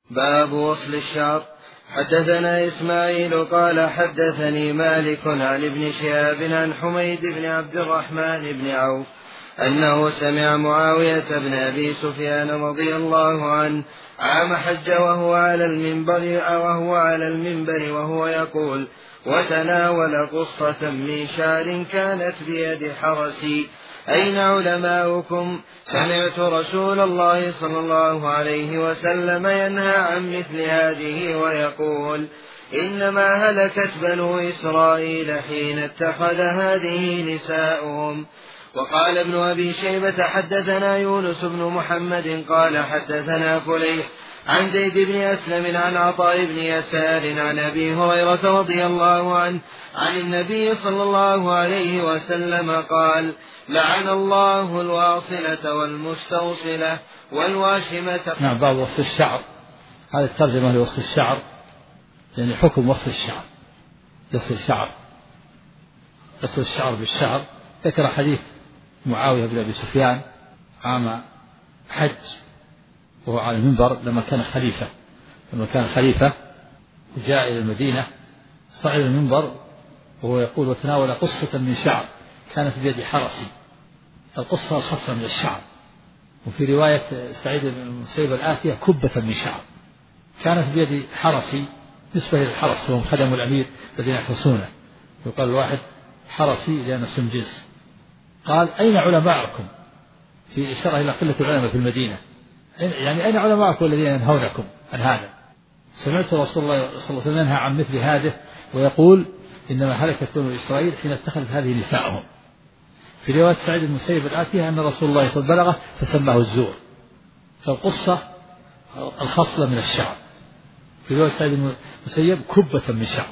باب وصل الشعر. حدثنا إسماعيل قال حدثني مالك عن ابن شهاب عن حميد بن عبد الرحمن بن عوف أنه سمع معاوية بن أبي سفيان رضي الله عنه عام حج وهو على المنبر وهو يقول: وتناول قصة من شعر كانت بيد حرسي: أين علماؤكم؟ سمعت رسول الله صلى الله عليه وسلم ينهى عن مثل هذه ويقول: إنما هلكت بنو إسرائيل حين اتخذ هذه نساؤهم. وقال ابن أبي شيبة حدثنا يونس بن محمد قال حدثنا فليح عن زيد بن أسلم عن عطاء بن يسار عن أبي هريرة رضي الله عنه عن النبي صلى الله عليه وسلم قال: لعن الله الواصلة والمستوصلة والواشمة. نعم. باب وصل الشعر. هذه الترجمة لوصل الشعر، يعني حكم وصل الشعر. يصل الشعر بالشعر. ذكر حديث معاوية بن أبي سفيان عام حج وهو على المنبر لما كان خليفة وجاء إلى المدينة، صعد المنبر وهو يقول: وتناول قصة من شعر كانت بيد حرسي. القصة الخصة من الشعر. وفي رواية سعيد بن المسيب الآتية: كبة من شعر كانت بيد حرسي. نسبة للحرس وهم خدم الأمير الذين يحرسونه، يقال الواحد حرسي لأن اسم جنس. قال: أين علماءكم؟ في إشارة إلى قلة العلماء في المدينة، يعني أين علماءكم الذين ينهونكم عن هذا؟ سمعت رسول الله صلى الله عليه وسلم ينهى عن مثل هذا ويقول: إنما هلكت بنو إسرائيل حين اتخذت هذه نساءهم. في رواية سعيد بن المسيب الآتية أن رسول الله صلى الله عليه وسلم بلغه فسماه الزور. فالقصة الخصلة من الشعر. في رواية سعيد بن المسيب: كبة من شعر.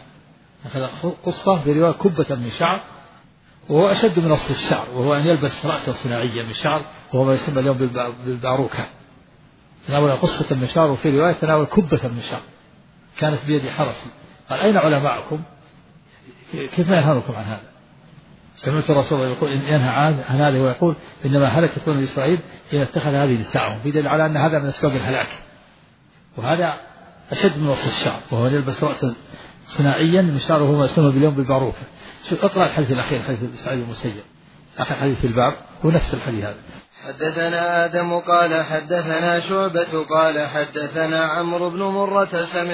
قصة في رواية كبة من شعر، وهو أشد من وصل الشعر، وهو أن يلبس رأسا صناعيا من شعر، وهو ما يسمى اليوم بالباروكة. تناول قصة من شعر، وفي رواية تناول كبة من شعر كانت بيد حرسي. قال: أين علماءكم؟ كيف ما ينهونكم عن هذا؟ سمعت الرسول يقول ينهى عن هذا ويقول: إنما هلكت بنو إسرائيل حين اتخذ هذه نساءهم. في دليل على أن هذا من أسباب الهلاك، وهذا أشد من وصل الشعر، وهو يلبس رأسا صناعيا من شعر، وهو ما يسمى باليوم بالباروكة. اقرأ الحديث الأخير، حديث سعيد بن المسيب، آخر حديث في الباب، هو نفس الحديث هذا. حدثنا آدم قال حدثنا شعبة قال حدثنا عمرو بن مرة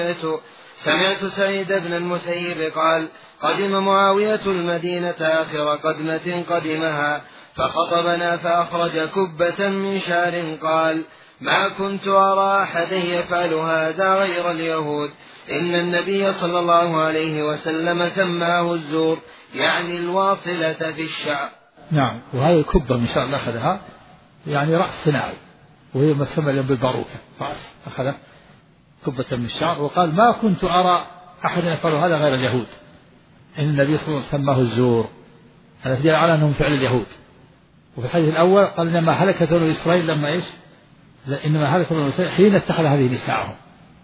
سمعت سعيد بن المسيب قال: قدم معاوية المدينة آخر قدمة قدمها فخطبنا فأخرج كبة من شعر قال: ما كنت أرى أحدا يفعل هذا غير اليهود، إن النبي صلى الله عليه وسلم سماه الزور، يعني الواصلة في الشعر. نعم. وهذه الكبة من شعر أخذها يعني رأس صناعي، وهي ما يسمى اليوم بالباروكة، رأس أخذ كبة من الشعر. وقال: ما كنت أرى أحدا يفعل هذا غير اليهود، إن النبي صلى الله عليه وسلم سماه الزور. هذا دليل على أنهم فعل اليهود. وفي الحديث الأول قال: إنما هلكت بنو إسرائيل لما إيش؟ إنما هلكت بنو إسرائيل حين اتخذ هذه نساءهم.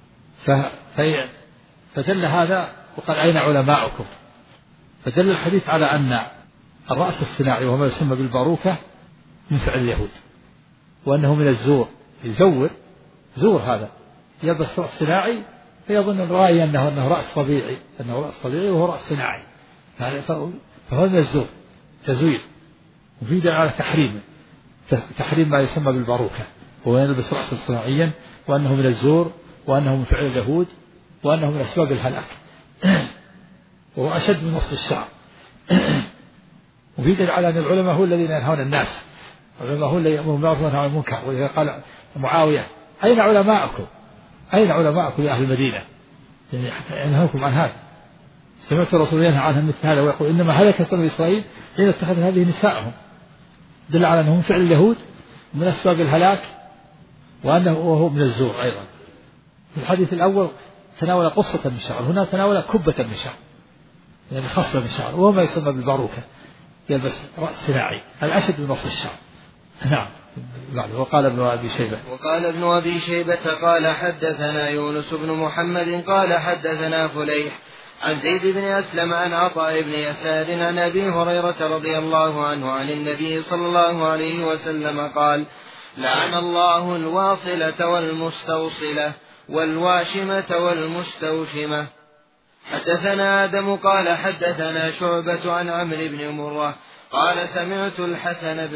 فدل هذا وقال: أين علماؤكم؟ فدل الحديث على أن الرأس الصناعي وهو ما يسمى بالباروكة من فعل اليهود، وأنه من الزور. يزور زور، هذا يلبس رأس صناعي فيظن الرأي أنه رأس طبيعي، وهو رأس صناعي، فهو من الزور، تزوير. وفي دليل على تحريم ما يسمى بالباروكة، وهو يلبس رأسا صناعيا، وأنه من الزور، وأنه من فعل اليهود، وأنه من أسباب الهلاك، وهو أشد من وصل الشعر. وفي دليل على أن العلماء هو الذين ينهون الناس، العلماء هو الذين يأمرون بالمعروف وينهون عن المنكر. ولذا قال معاوية: أين علماءكم يا أهل المدينة؟ يعني حتى ينهوكم عن هذا. سمعت الرسول ينهى عنها مثل هذا ويقول: إنما هلكت بنو إسرائيل حين اتخذت هذه نساءهم. دل على أنهم فعل اليهود من أسباب الهلاك، وهو من الزور أيضا. في الحديث الأول تناول قصة من شعر، هنا تناول كبة من شعر، يعني خصلة من شعر، وهو ما يسمى بالباروكة، يلبس رأس صناعي، الأشد من وصل الشعر. نعم. وقال ابن أبي شيبة قال حدثنا يونس بن محمد قال حدثنا فليح عن زيد بن أسلم عن عطاء بن يسار عن أبي هريرة رضي الله عنه عن النبي صلى الله عليه وسلم قال: لعن الله الواصلة والمستوصلة والواشمة والمستوشمة. حدثنا آدم قال حدثنا شعبة عن عمرو بن مرة قال سمعت الحسن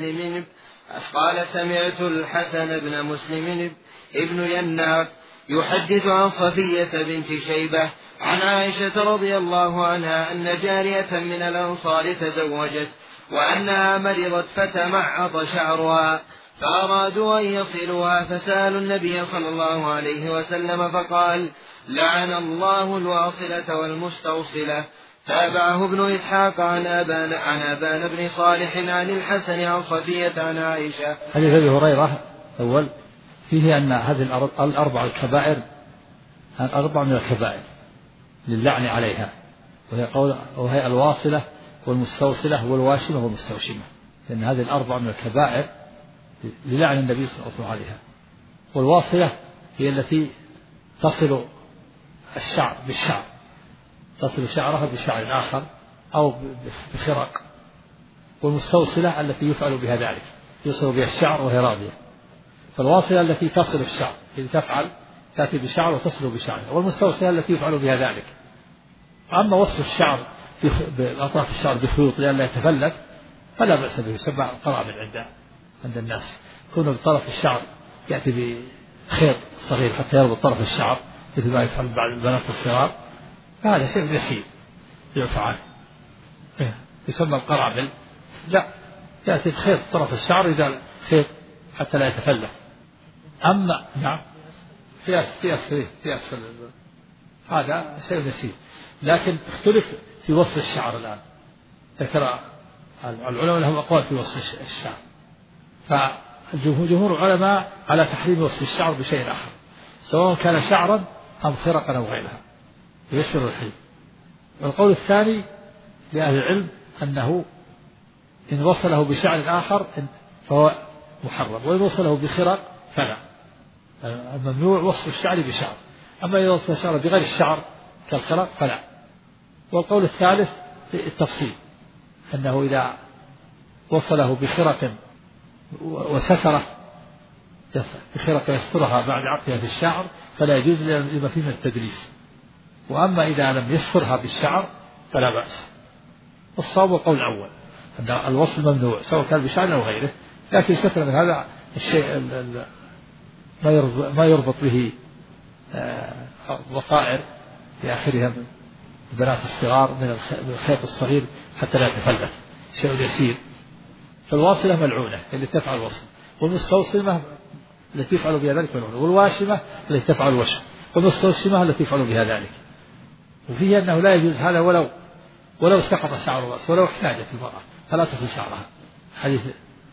بن مسلم ابن يناق يحدث عن صفية بنت شيبة عن عائشة رضي الله عنها أن جارية من الأنصار تزوجت وأنها مرضت فتمعط شعرها فأرادوا أن يصلوها فسألوا النبي صلى الله عليه وسلم فقال لعن الله الواصلة والمستوصلة. تابعه ابن إسحاق عن أبان بن صالح عن الحسن عن صفية عن عائشة. حديث أبي هريرة أول فيه أن هذه الأربع الكبائر أربع من الكبائر للعن عليها، وهي الواصلة والمستوصلة والواشمة والمستوشمة، لأن هذه الأربع من الكبائر للعن النبي صلى الله عليه عليها. والواصلة هي التي تصل الشعر بالشعر، تصل شعرها بشعر آخر أو بخرق. والمستوصلة التي يفعل بها ذلك، يصل بها الشعر وهي راضية. فالواصلة التي تصل الشعر، التي تأتي بشعر وتصل بشعر. والمستوصلة التي يفعل بها ذلك. أما وصل الشعر بأطراف الشعر بخيوط لئلا يتفلت فلا بأس به، يسمى قرابل عند الناس. يكون بطرف الشعر يأتي بخيط صغير حتى يربط طرف الشعر مثل ما يفعل بعض البنات الصغار، فهذا شيء يسير يعفى عنه، يسمى القرابل. لا، يأتي بخيط طرف الشعر إذا خيط حتى لا يتفلت. أما نعم قياس هذا شيء يسير، لكن اختلف في وصف الشعر الآن. ذكر العلماء لهم أقوال في وصف الشعر، فجمهور العلماء على تحريم وصف الشعر بشيء آخر، سواء كان شعرا أم خرقا أو غيرها، يشفر الحلم. والقول الثاني لأهل العلم أنه إن وصله بشعر آخر فهو محرم، وإن وصله بخرق فلا. الممنوع وصف الشعر بشعر، أما إذا وصف الشعر بغير الشعر كالخرق فلا. والقول الثالث التفصيل، أنه إذا وصله بخرق وستره بخرق يسترها بعد عقدها في الشعر فلا يجوز لما فيه من التدليس. وأما إذا لم يسترها بالشعر فلا بأس. الصواب القول الأول أن الوصل ممنوع سواء كان بشعر أو غيره، لكن ستر من هذا الشيء ما يربط به ضفائر في آخرها البنات الصغار من الخيط الصغير حتى لا يتفلت، شيء يسير. فالواصلة ملعونة اللي تفعل الوصل، والمستوصمة التي يفعل بها ذلك ملعونة، والواشمة التي تفعل الوشم، والمستوشمة التي يفعل بها ذلك. وفيه أنه لا يجوز هذا ولو سقط شعر الرأس، ولو احتاجت المرأة فلا تصل شعرها. حديث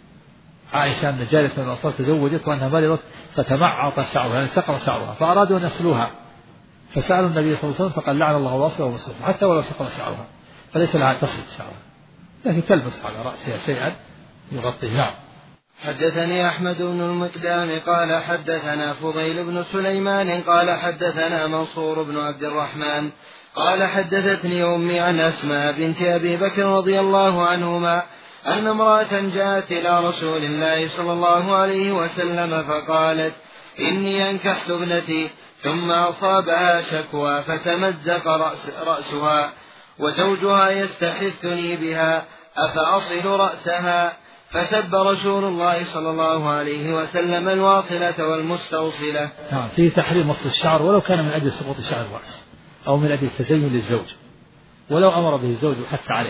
عائشة أن جارية من الأنصار تزوجت وأنها مرضت فتمعط شعرها، يعني سقط شعرها، فأرادوا أن يصلوها فسألوا النبي صلى الله عليه وسلم فقال لعن الله الواصلة والمستوصلة، حتى ولو سقط شعرها فليس لها أن تصل شعرها، لكن تلبس على رأسها شيئا يغطيه. نعم. حدثني أحمد بن المقدام قال حدثنا فضيل بن سليمان قال حدثنا منصور بن عبد الرحمن قال حدثتني أمي عن أسماء بنت أبي بكر رضي الله عنهما أن امرأة جاءت إلى رسول الله صلى الله عليه وسلم فقالت إني أنكحت ابنتي ثم أصابها شكوى فتمزق رأسها وزوجها يستحثني بها أفأصل رأسها؟ فسب رسول الله صلى الله عليه وسلم الواصلة والمستوصلة. فيه تحريم وصل الشعر ولو كان من أجل سقوط شعر الرأس أو من أجل التزين للزوج، ولو أمر به الزوج وحث عليه،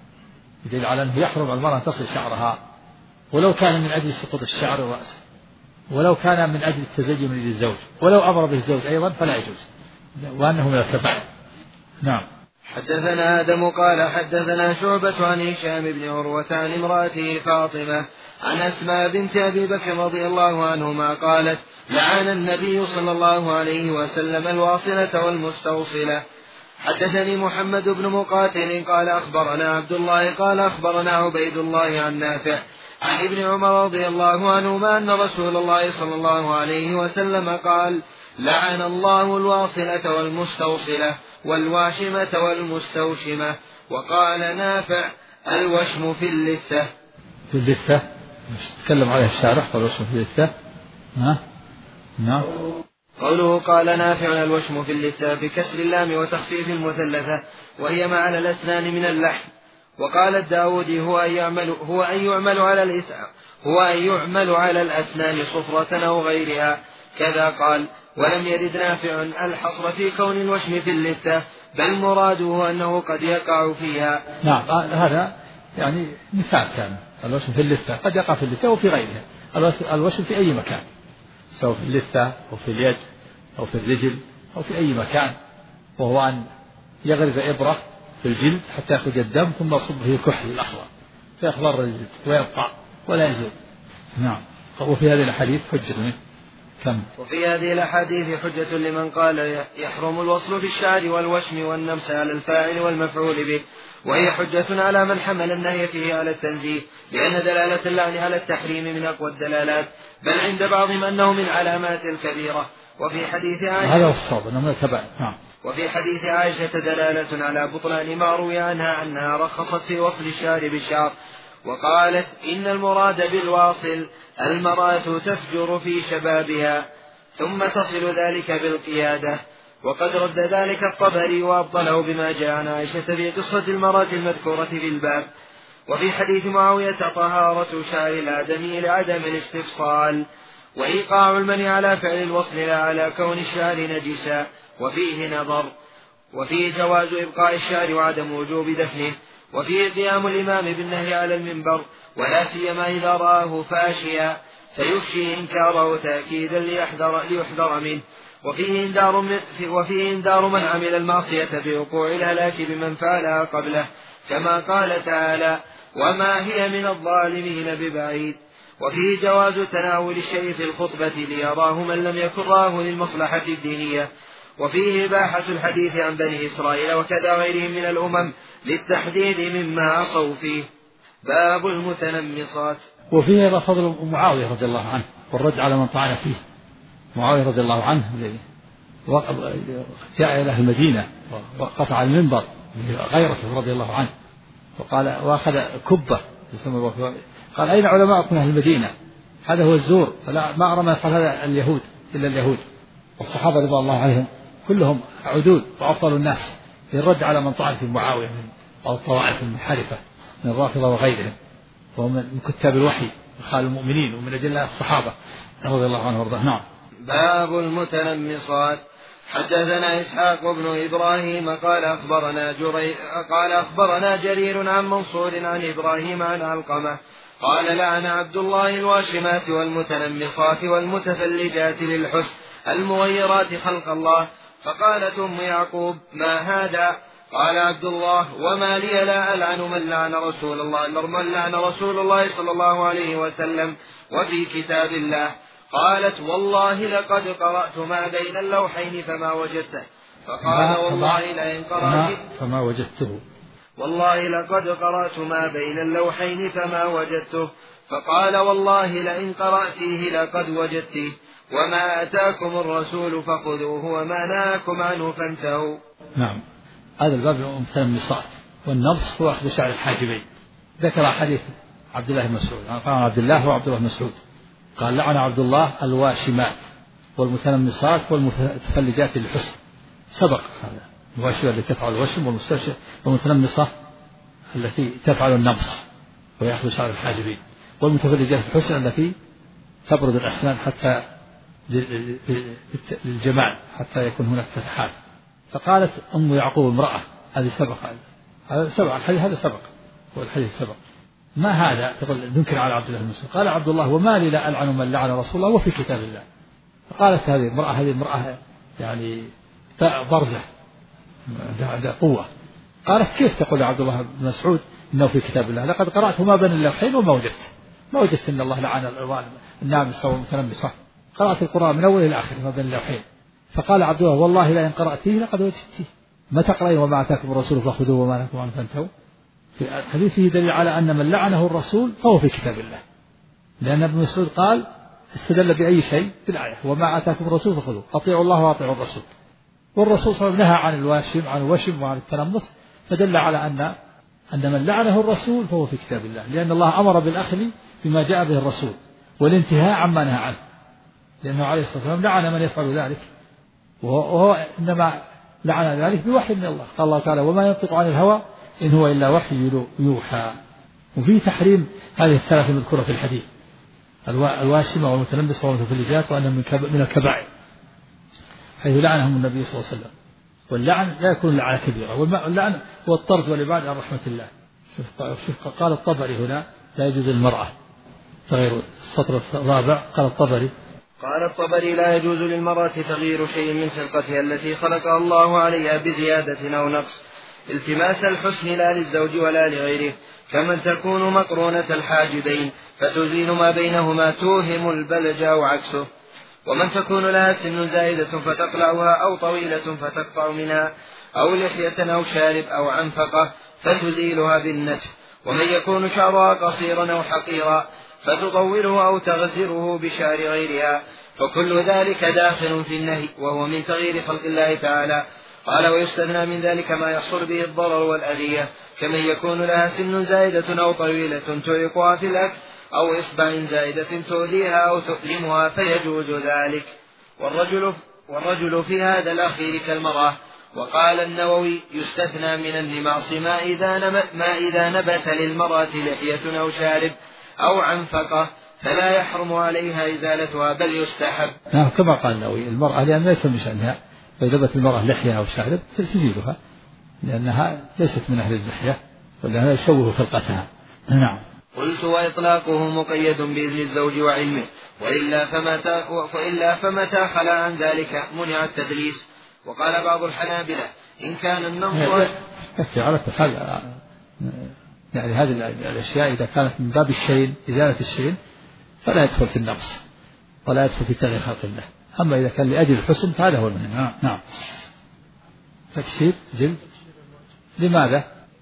يدل على أنه يحرم على المرأة تصل شعرها ولو كان من أجل سقوط الشعر الرأس، ولو كان من أجل التزين للزوج، ولو أمر به الزوج أيضا فلا يجوز، وأنه من الكبائر. نعم. حدثنا آدم قال حدثنا شعبة عن هشام بن عروة عن امرأته فاطمة عن أسماء بنت أبي بكر رضي الله عنهما قالت لعن النبي صلى الله عليه وسلم الواصلة والمستوصلة. حدثني محمد بن مقاتل قال أخبرنا عبد الله قال أخبرنا عبيد الله عن نافع عن ابن عمر رضي الله عنهما أن رسول الله صلى الله عليه وسلم قال لعن الله الواصلة والمستوصلة والواشمة والمستوشمة. وقال نافع الوشم في اللثة. في اللثة تكلم عليها الشارح والوشم في اللثة. نعم. قوله قال نافع الوشم في اللثة بكسر اللام وتخفيف المثلثة وهي ما على الأسنان من اللحم. وقال الداودي هو أن يعمل على الأسنان صفرة أو غيرها. كذا قال. ولم يرد نافع الحصر في كون الوشم في اللثة، بل مراده أنه قد يقع فيها. نعم، هذا يعني مثال كان الوشم في اللثة قد يقع في اللثة وفي غيرها. الوشم في أي مكان، سواء في اللثة أو في اليد أو في الرجل أو في أي مكان، وهو أن يغرز إبرة في الجلد حتى يخرج الدم ثم يصب فيه الكحل الأخضر فيخضر الجلد ويبقى ولا يزول. نعم. وفي هذه الحديث حجة منه. وفي هذه الأحاديث حجة لمن قال يحرم الوصل في الشعر والوشم والنمس على الفاعل والمفعول به، وهي حجة على من حمل النهي فيه على التنزيه، لأن دلالة اللعن على التحريم من أقوى الدلالات، بل عند بعضهم أنه من علامات الكبيرة. وفي حديث عائشة هذا هو الصواب أنه من الكبائر. نعم. وفي حديث عائشة دلالة على بطلان ما روي عنها أنها رخصت في وصل الشعر بالشعر، وقالت إن المراد بالواصل المرأة تفجر في شبابها ثم تصل ذلك بالقيادة. وقد رد ذلك الطبري وأبطله بما جاء عن عائشة في قصة المرأة المذكورة في الباب. وفي حديث معاوية طهارة شعر الآدمي لعدم الاستفصال، وإيقاع المنع على فعل الوصل لا على كون الشعر نجسا، وفيه نظر. وفيه جواز إبقاء الشعر وعدم وجوب دفنه. وفيه قيام الإمام بالنهي على المنبر، ولا سيما إذا رآه فاشيا فيفشي إنكاره تأكيدا ليحذر منه. وفيه إنذار من عمل المعصية بوقوع الهلاك بمن فعلها قبله، كما قال تعالى وما هي من الظالمين ببعيد. وفيه جواز تناول الشيء في الخطبة ليراه من لم يكن راه للمصلحة الدينية. وفيه إباحة الحديث عن بني إسرائيل وكذا غيرهم من الأمم للتحذير مما عصوا فيه. باب المتنمصات. وفيه فضل معاوية رضي الله عنه والرد على من طعن فيه. معاوية رضي الله عنه جاء إلى المدينة وقطع المنبر غيرته رضي الله عنه، وقال وأخذ كبة قال أين علماءكم أهل المدينة؟ هذا هو الزور، فلا ما أرى ما يفعل هذا اليهود إلا اليهود. والصحابة رضي الله عنهم كلهم عدود وأفضل الناس، يرد على من طعن في معاوية من الطوائف المنحرفة من الرافضة وغيرهم، ومن كتاب الوحي وخال المؤمنين ومن أجلاء الصحابة رضي الله عنهم وارضاه. نعم. باب المتنمصات. حدثنا إسحاق بن إبراهيم قال أخبرنا جرير عن منصور عن إبراهيم عن علقمة قال لعن عبد الله الواشمات والمتنمصات والمتفلجات للحسن المغيرات خلق الله. فقالت أم يعقوب ما هذا؟ قال عبد الله وما لي لا ألعن من لعن رسول الله صلى الله عليه وسلم وفي كتاب الله. قالت والله لقد قرأت ما بين اللوحين فما وجدته. فقال والله لئن قرأت فما وجدته. والله لقد قرأت ما بين اللوحين فما وجدته. فقال والله لئن قرأتيه لقد وجدته. وما أتاكم الرسول فخذوه وما نهاكم عنه فانتهوا. نعم. هذا الباب المتنمصات والنمص هو أخذ شعر الحاجبين. ذكر حديث عبد الله بن مسعود قال عبد الله وعبد الله بن مسعود قال لعن عبد الله الواشمات والمتنمصات والمتفلجات للحسن. سبق هذا الواشمة التي تفعل الوشم والمتنمصة التي تفعل النمص ويأخذ شعر الحاجبين، والمتفلجات للحسن التي تبرد الأسنان حتى للجمال حتى يكون هناك فتحات. فقالت أم يعقوب امرأة هذه سبق الحديث هذا سبق والحديث سبق ما هذا تقول ننكر على عبد الله بن مسعود. قال عبد الله وما لي لا ألعن من لعن رسول الله وفي كتاب الله. فقالت هذه المرأة يعني برزة قوة. قالت كيف تقول عبد الله بن مسعود إنه في كتاب الله؟ لقد قرأت ما بين اللوحين وما وجدت إن الله لعن النامصة والمتنمصة. قرأت القرآن من أول إلى آخر ما بين اللوحين. فقال عبد الله والله لئن قرأتيه لقد وجدتيه. ما تقرأين وما أتاكم الرسول فخذوه وما نهاكم عنه فانتهوا. في الحديث فيه دليل على أن من لعنه الرسول فهو في كتاب الله، لأن ابن مسعود قال استدل بأي شيء بالآية وما آتاكم الرسول فخذوه أطيعوا الله وأطيعوا الرسول. والرسول صلى الله عليه وسلم نهى عن الوشم وعن التنمص، فدل على أن من لعنه الرسول فهو في كتاب الله، لأن الله أمر بالأخذ بما جاء به الرسول والانتهاء عما نهى عنه. لأنه عليه الصلاة والسلام لعن من يفعل ذلك، وهو إنما لعن ذلك بوحي من الله. قال الله تعالى: وما ينطق عن الهوى إن هو إلا وحي يوحى. وفي تحريم هذه الثلاث المذكورة في الحديث: الواشمة والمتلبس والمتفلجات، وأنها من الكبائر، حيث لعنهم النبي صلى الله عليه وسلم. واللعن لا يكون لعنة كبيرة، واللعن هو الطرد والإبعاد عن رحمة الله. شوف قال الطبري هنا: لا يجوز للمرأة، تغير السطر الرابع. قال الطبري: لا يجوز للمرأة تغيير شيء من خلقتها التي خلقها الله عليها بزيادة أو نقص، التماس الحسن لا للزوج ولا لغيره، كمن تكون مقرونة الحاجبين فتزين ما بينهما توهم البلج أو عكسه، ومن تكون لها سن زائدة فتقلعها أو طويلة فتقطع منها، أو لحية أو شارب أو عنفقة فتزيلها بالنتف، ومن يكون شعرها قصيرا أو حقيرا فتطوله أو تغزره بشعر غيرها، فكل ذلك داخل في النهي، وهو من تغيير خلق الله تعالى. قال: ويستثنى من ذلك ما يحصل به الضرر والأذية، كمن يكون لها سن زائدة أو طويلة تعيقها في الأكل، أو إصبع زائدة تؤذيها أو تؤلمها فيجوز ذلك. والرجل في هذا الأخير كالمرأة. وقال النووي: يستثنى من النماص ما إذا نبت للمرأة لحية أو شارب أو عنفقة، فلا يحرم عليها إزالتها بل يستحب. كما قال النووي: المرأة لأن ليس من شأنها، فإذا نبت المرأة لحية أو شارب تزيلها، لأنها ليست من أهل اللحية، ولأنها يشوه خلقتها. نعم. قلت: وإطلاقه مقيد بإذن الزوج وعلمه، وإلا فمتى خلا عن ذلك منع التدليس. وقال بعض الحنابلة: إن كان النظر يكفي على كل حال، يعني هذه الأشياء إذا كانت من باب الشين، إزالة الشين، فلا يدخل في النقص ولا يدخل في تغيير خلق الله. أما إذا كان لأجل الحسن فهذا هو المنع. نعم. تكسير جلد لماذا؟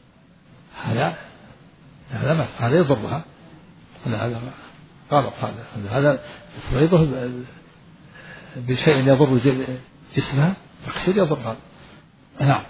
هذا يضرها، هذا غلط، هذا تريده بشيء يضر جسمها، تكسير يضرها. نعم.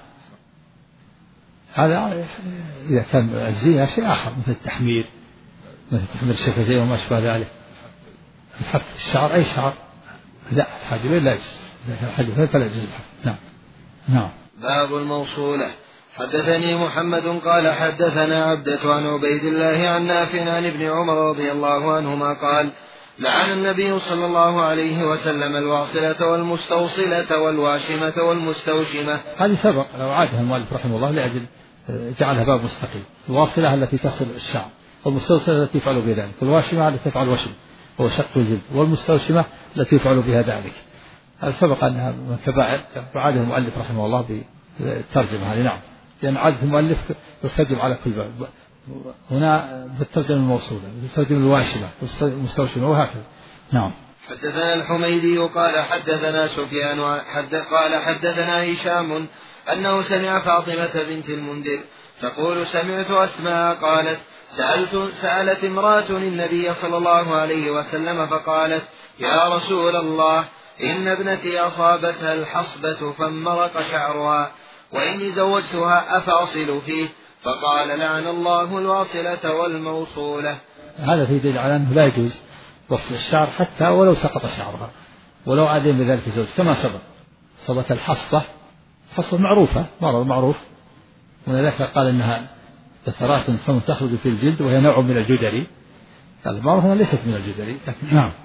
هذا إذا كان الزينة شيء آخر، مثل التحمير، مثل تحمير الشفتين وما أشبه ذلك. حف الشعر أي شعر لا، الحاجبين لا يجوز، إذا كان الحاجبين فلا يجوز. نعم. باب الموصولة. حدثني محمد قال: حدثنا عبدة عن عبيد الله عن نافع عن ابن عمر رضي الله عنهما قال: لعن النبي صلى الله عليه وسلم الواصلة والمستوصلة والواشمة والمستوشمة. هذه سبق لو عادها المؤلف رحمه الله لأجل جعلها باب مستقيم. الواصلة التي تصل الشعر، والمستوصلة التي يفعل بها ذلك، والواشمة التي تفعل وشم هو شق الجلد، والمستوشمة التي يفعل بها ذلك. هذا سبق أنها من كبائر، وعادها المؤلف رحمه الله بالترجمة هذه. نعم. لأن عادة المؤلف يترجم على كل باب، هنا بالترجمة الموصولة، بالترجمة الواشمة والمستوشمة، وهكذا. نعم. حدثنا الحميدي قال: حدثنا سفيان قال: حدثنا هشام أنه سمع فاطمة بنت المنذر تقول: سمعت أسماء قالت: سألت امرأة النبي صلى الله عليه وسلم فقالت: يا رسول الله، إن ابنتي أصابتها الحصبة فانمرق شعرها، وإني زوجتها أفأصل فيه؟ فقال: لعن الله الواصلة والموصولة. هذا في دليل على أنه لا يجوز وصل الشعر حتى ولو سقط شعرها، ولو عادين بذلك الزوج، كما سبق. صبت الحصبة معروفة، مرض معروف، ولذلك قال إنها بثرات تخرج في الجلد وهي نوع من الجدري. المرض هنا ليست من الجدري، لكن نعم.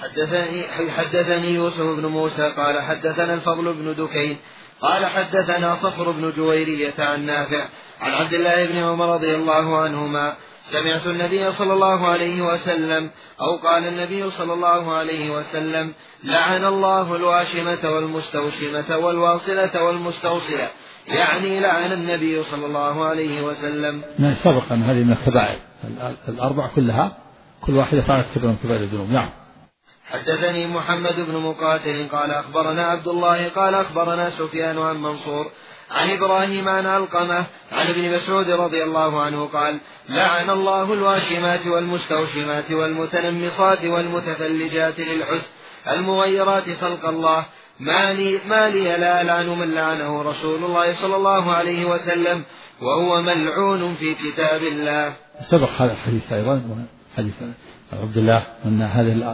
حدثني يوسف بن موسى قال: حدثنا الفضل بن دكين قال: حدثنا صخر بن جويرية عن نافع عن عبد الله بن عمر رضي الله عنهما: سمعت النبي صلى الله عليه وسلم، أو قال النبي صلى الله عليه وسلم: لعن الله الواشمة والمستوشمة والواصلة والمستوصلة، يعني لعن النبي صلى الله عليه وسلم. سبق أن هذه من الكبائر الأربع كلها، كل واحدة فعلت كبيرة من كبائر الذنوب. نعم. حدثني محمد بن مقاتل قال: أخبرنا عبد الله قال: أخبرنا سفيان عن منصور عن إبراهيم عن علقمة عن ابن مسعود رضي الله عنه قال: لعن الله الواشمات والمستوشمات والمتنمصات والمتفلجات للحسن المغيرات خلق الله، ما لي لا ألعن من لعنه رسول الله صلى الله عليه وسلم، وهو ملعون في كتاب الله. سبق هذا الحديث أيضا، حديث عبد الله، أن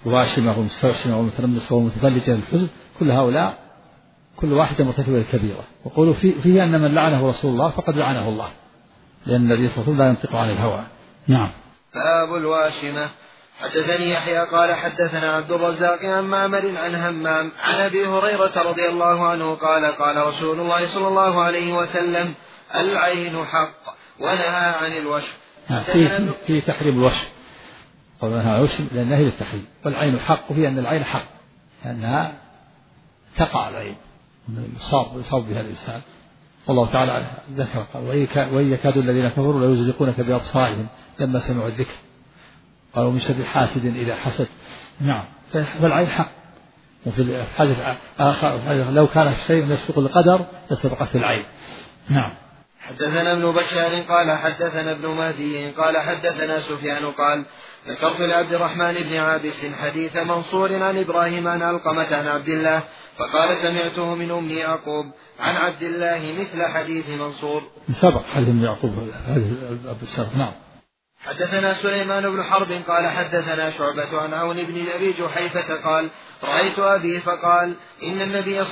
الواشمة والمستوشمة والمتنمسة والمتفلجة للحزن، كل هؤلاء كل واحدة مرتكبة الكبيرة. وقولوا فيه أن من لعنه رسول الله فقد لعنه الله، لأن النبي صلى الله عليه وسلم لا ينطق عن الهوى. نعم. باب الواشمة. حدثني يحيى قال حدثنا عبد الرزاق عن معمر عن همام عن أبي هريرة رضي الله عنه قال قال رسول الله صلى الله عليه وسلم العين حق ونهى عن الوشم. في تحريم الوشم، قولنا الوشم لأنه للتحريم، والعين حق في أن العين حق لأنها تقع العين يصاب بها الإنسان. والله تعالى ذكر قال وإن يكاد الذين كفروا ليزلقونك بأبصارهم لما سمعوا الذكر قالوا من شر حاسد إذا حسد. نعم، فالعين حق. وفي الحديث آخر لو كان شيء يسبق القدر لسبقت العين. نعم. حدثنا ابن بشار قال حدثنا ابن مهدي قال حدثنا سفيان قال ذكرت لعبد الرحمن بن عابس حديث منصور عن إبراهيم عن علقمة عن عبد الله فقال سمعته من أم يعقوب عن عبد الله مثل حديث منصور. سبق حديث ابن يعقوب هذه السبق. نعم. حدثنا سليمان بن حرب قال حدثنا شعبة عن عون بن أبي جحيفة قال رأيت أبي فقال إن النبي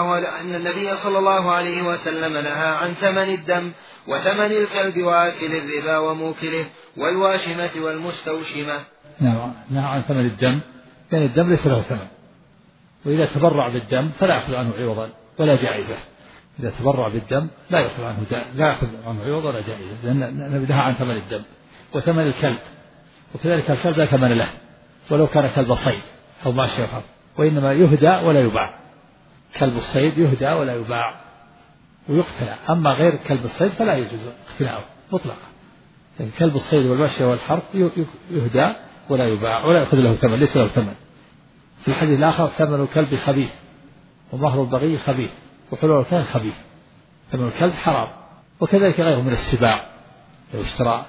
صلى الله عليه وسلم نهى عن ثمن الدم وثمن الكلب وآكل الربا وموكله والواشمة والمستوشمة. نعم، نهى عن ثمن الدم، يعني الدم ليس له ثمن، وإذا تبرع بالدم فلا يأخذ عنه عوضا ولا جائزة. إذا تبرع بالدم لا يأخذ عنه عوضا ولا جائزة، لأن نهى عن ثمن الدم وثمن الكلب، وكذلك الكلب لا ثمن له ولو كان كلب صيد أو ماشي يفعل، وإنما يهدى ولا يباع. كلب الصيد يهدى ولا يباع ويقتنع، أما غير كلب الصيد فلا يجوز اقتناعه مطلقا. يعني كلب الصيد والمشي والحرث يهدى ولا يباع ولا يأخذ له ثمن، ليس له ثمن. في الحديث الآخر ثمن الكلب خبيث ومهر البغي خبيث وحلول الكلب خبيث. ثمن الكلب حرام، وكذلك غيره من السباع. لو اشترى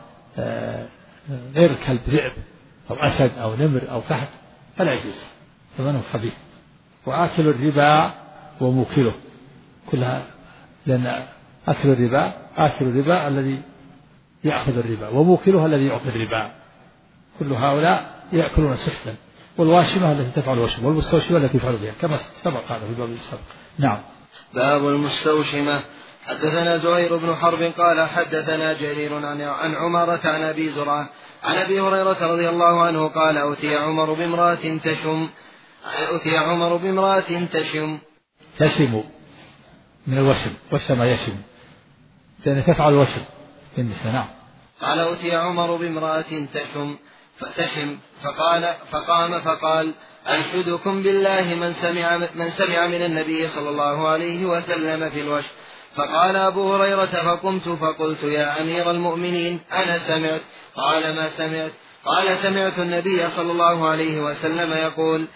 غير الكلب ذئب أو أسد أو نمر أو فهد فلا يجوز، ثمنه خبيث. وآكل الربا وموكله كلها، لأن آكل الربا الذي يأخذ الربا، وموكله الذي يعطي الربا، كل هؤلاء يأكلون سحتا. والواشمة التي تفعل الوشم، والمستوشمة التي تفعل بها، كما سبق هذا في باب السبق. نعم. باب المستوشمة. حدثنا زهير بن حرب قال حدثنا جرير عن عمارة عن أبي زرعة عن أبي هريرة رضي الله عنه قال أتي عمر بامرأة تشم من الوشم، وشم يشم، لأن تفعل الوشم في النساء. نعم. قال أتي عمر بامرأة تشم فقام فقال أنشدكم بالله من سمع من النبي صلى الله عليه وسلم في الوشم. فقال أبو هريرة فقمت فقلت يا أمير المؤمنين أنا سمعت. قال ما سمعت؟ قال سمعت النبي صلى الله عليه وسلم يقول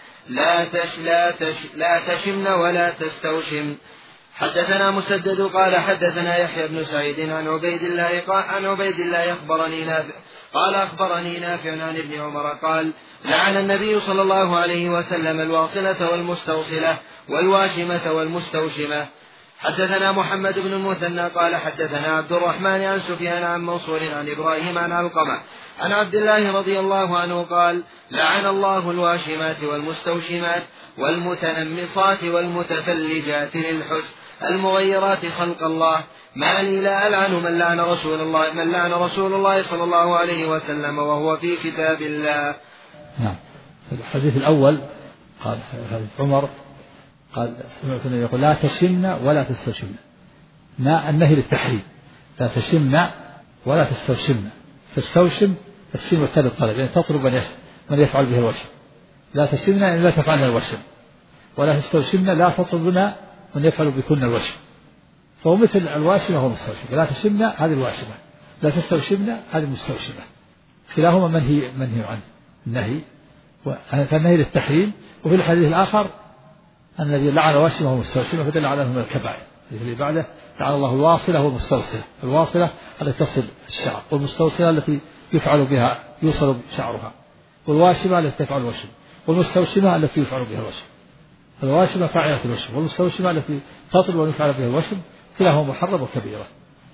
لا تشمن ولا تستوشم. حدثنا مسدد قال حدثنا يحيى بن سعيد عن عبيد الله أخبرني نافع عن ابن عمر قال لعن النبي صلى الله عليه وسلم الواصلة والمستوصلة والواشمة والمستوشمة. حدثنا محمد بن المثنى قال حدثنا عبد الرحمن عن سفيان عن منصور عن إبراهيم عن علقمة عن عبد الله رضي الله عنه قال لعن الله الواشمات والمستوشمات والمتنمصات والمتفلجات للحسن المغيرات خلق الله ما لي لا ألعن من لعن رسول الله صلى الله عليه وسلم وهو في كتاب الله. نعم. الحديث الأول قال حديث عمر قال سمعت النبي يقول لا تشمن ولا تستوشمن، ما النهي للتحريم، لا تشمن ولا تستوشمن. تستوشم السين والتاء للطلب، يعني تطلب من يفعل به الوشم. لا تشمن يعني لا تفعلن الوشم، ولا تستوشمن لا تطلبن من يفعل بكن الوشم. فهو مثل الواشمة هو المستوشمة. لا تشمن هذه الواشمة، لا تستوشمن هذه المستوشمة، كلاهما منهي عنه النهي، فالنهي للتحريم. وفي الحديث الآخر أن الذي لعن الواشمة هو المستوشمة فدل على أنه من الكبائر. اللي بعده لعن الله الواصلة والمستوصلة. الواصلة التي تصل الشعر، والمستوصلة التي يفعل بها يوصل شعرها، والواشمة التي تفعل الوشم، والمستوشمة التي يفعل بها الوشم. الواشمة فاعلة الوشم، والمستوشمة التي تطلب أن يفعل بها الوشم، كلاهما محرم وكبيرة.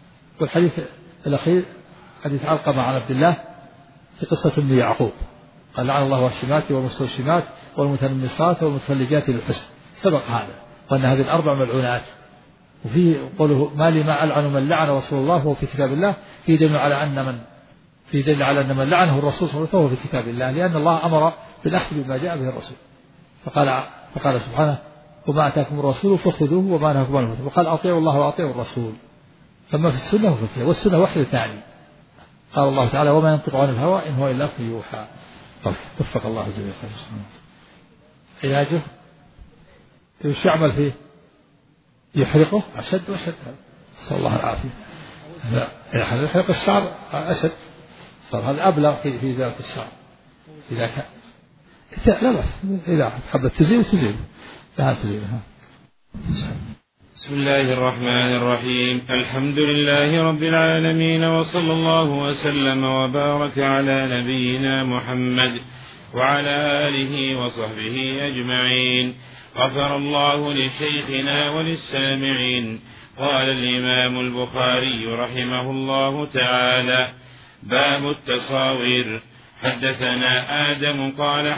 والحديث الأخير حديث علقمة عن عبد الله في قصة ابن يعقوب قال لعن الله الواشمات والمستوشمات والمتنمصات والمتفلجات للحسن، سبق هذا، وأن هذه الأربع ملعونات. وفيه قوله ما لي ما ألعن من لعن رسول الله وهو في كتاب الله، في دليل على أن من لعنه الرسول صلى الله عليه وسلم فهو في كتاب الله، لأن الله أمر بالأخذ بما جاء به الرسول. فقال سبحانه وما أتاكم الرسول فخذوه وما نهاكم عنه، وقال أطيعوا الله وأطيعوا الرسول. فما في السنة وفي الكتاب، والسنة وحي ثاني. قال الله تعالى وما ينطق عن الهوى إن هو إلا وحي يوحى. وفق الله جميعا. علاجه وش يعمل فيه؟ يحرقه أشد وأشد، نسأل الله العافية. يحرق الشعر أشد، صار هذا أبلغ في إزالة الشعر. إذا كان لا بأس، إذا حبت تزيل لا تزيلها. بسم الله الرحمن الرحيم. الحمد لله رب العالمين، وصلى الله وسلم وبارك على نبينا محمد وعلى آله وصحبه أجمعين. غفر الله لشيخنا وللسامعين. قال الإمام البخاري رحمه الله تعالى: باب التصاوير. حدثنا آدم قال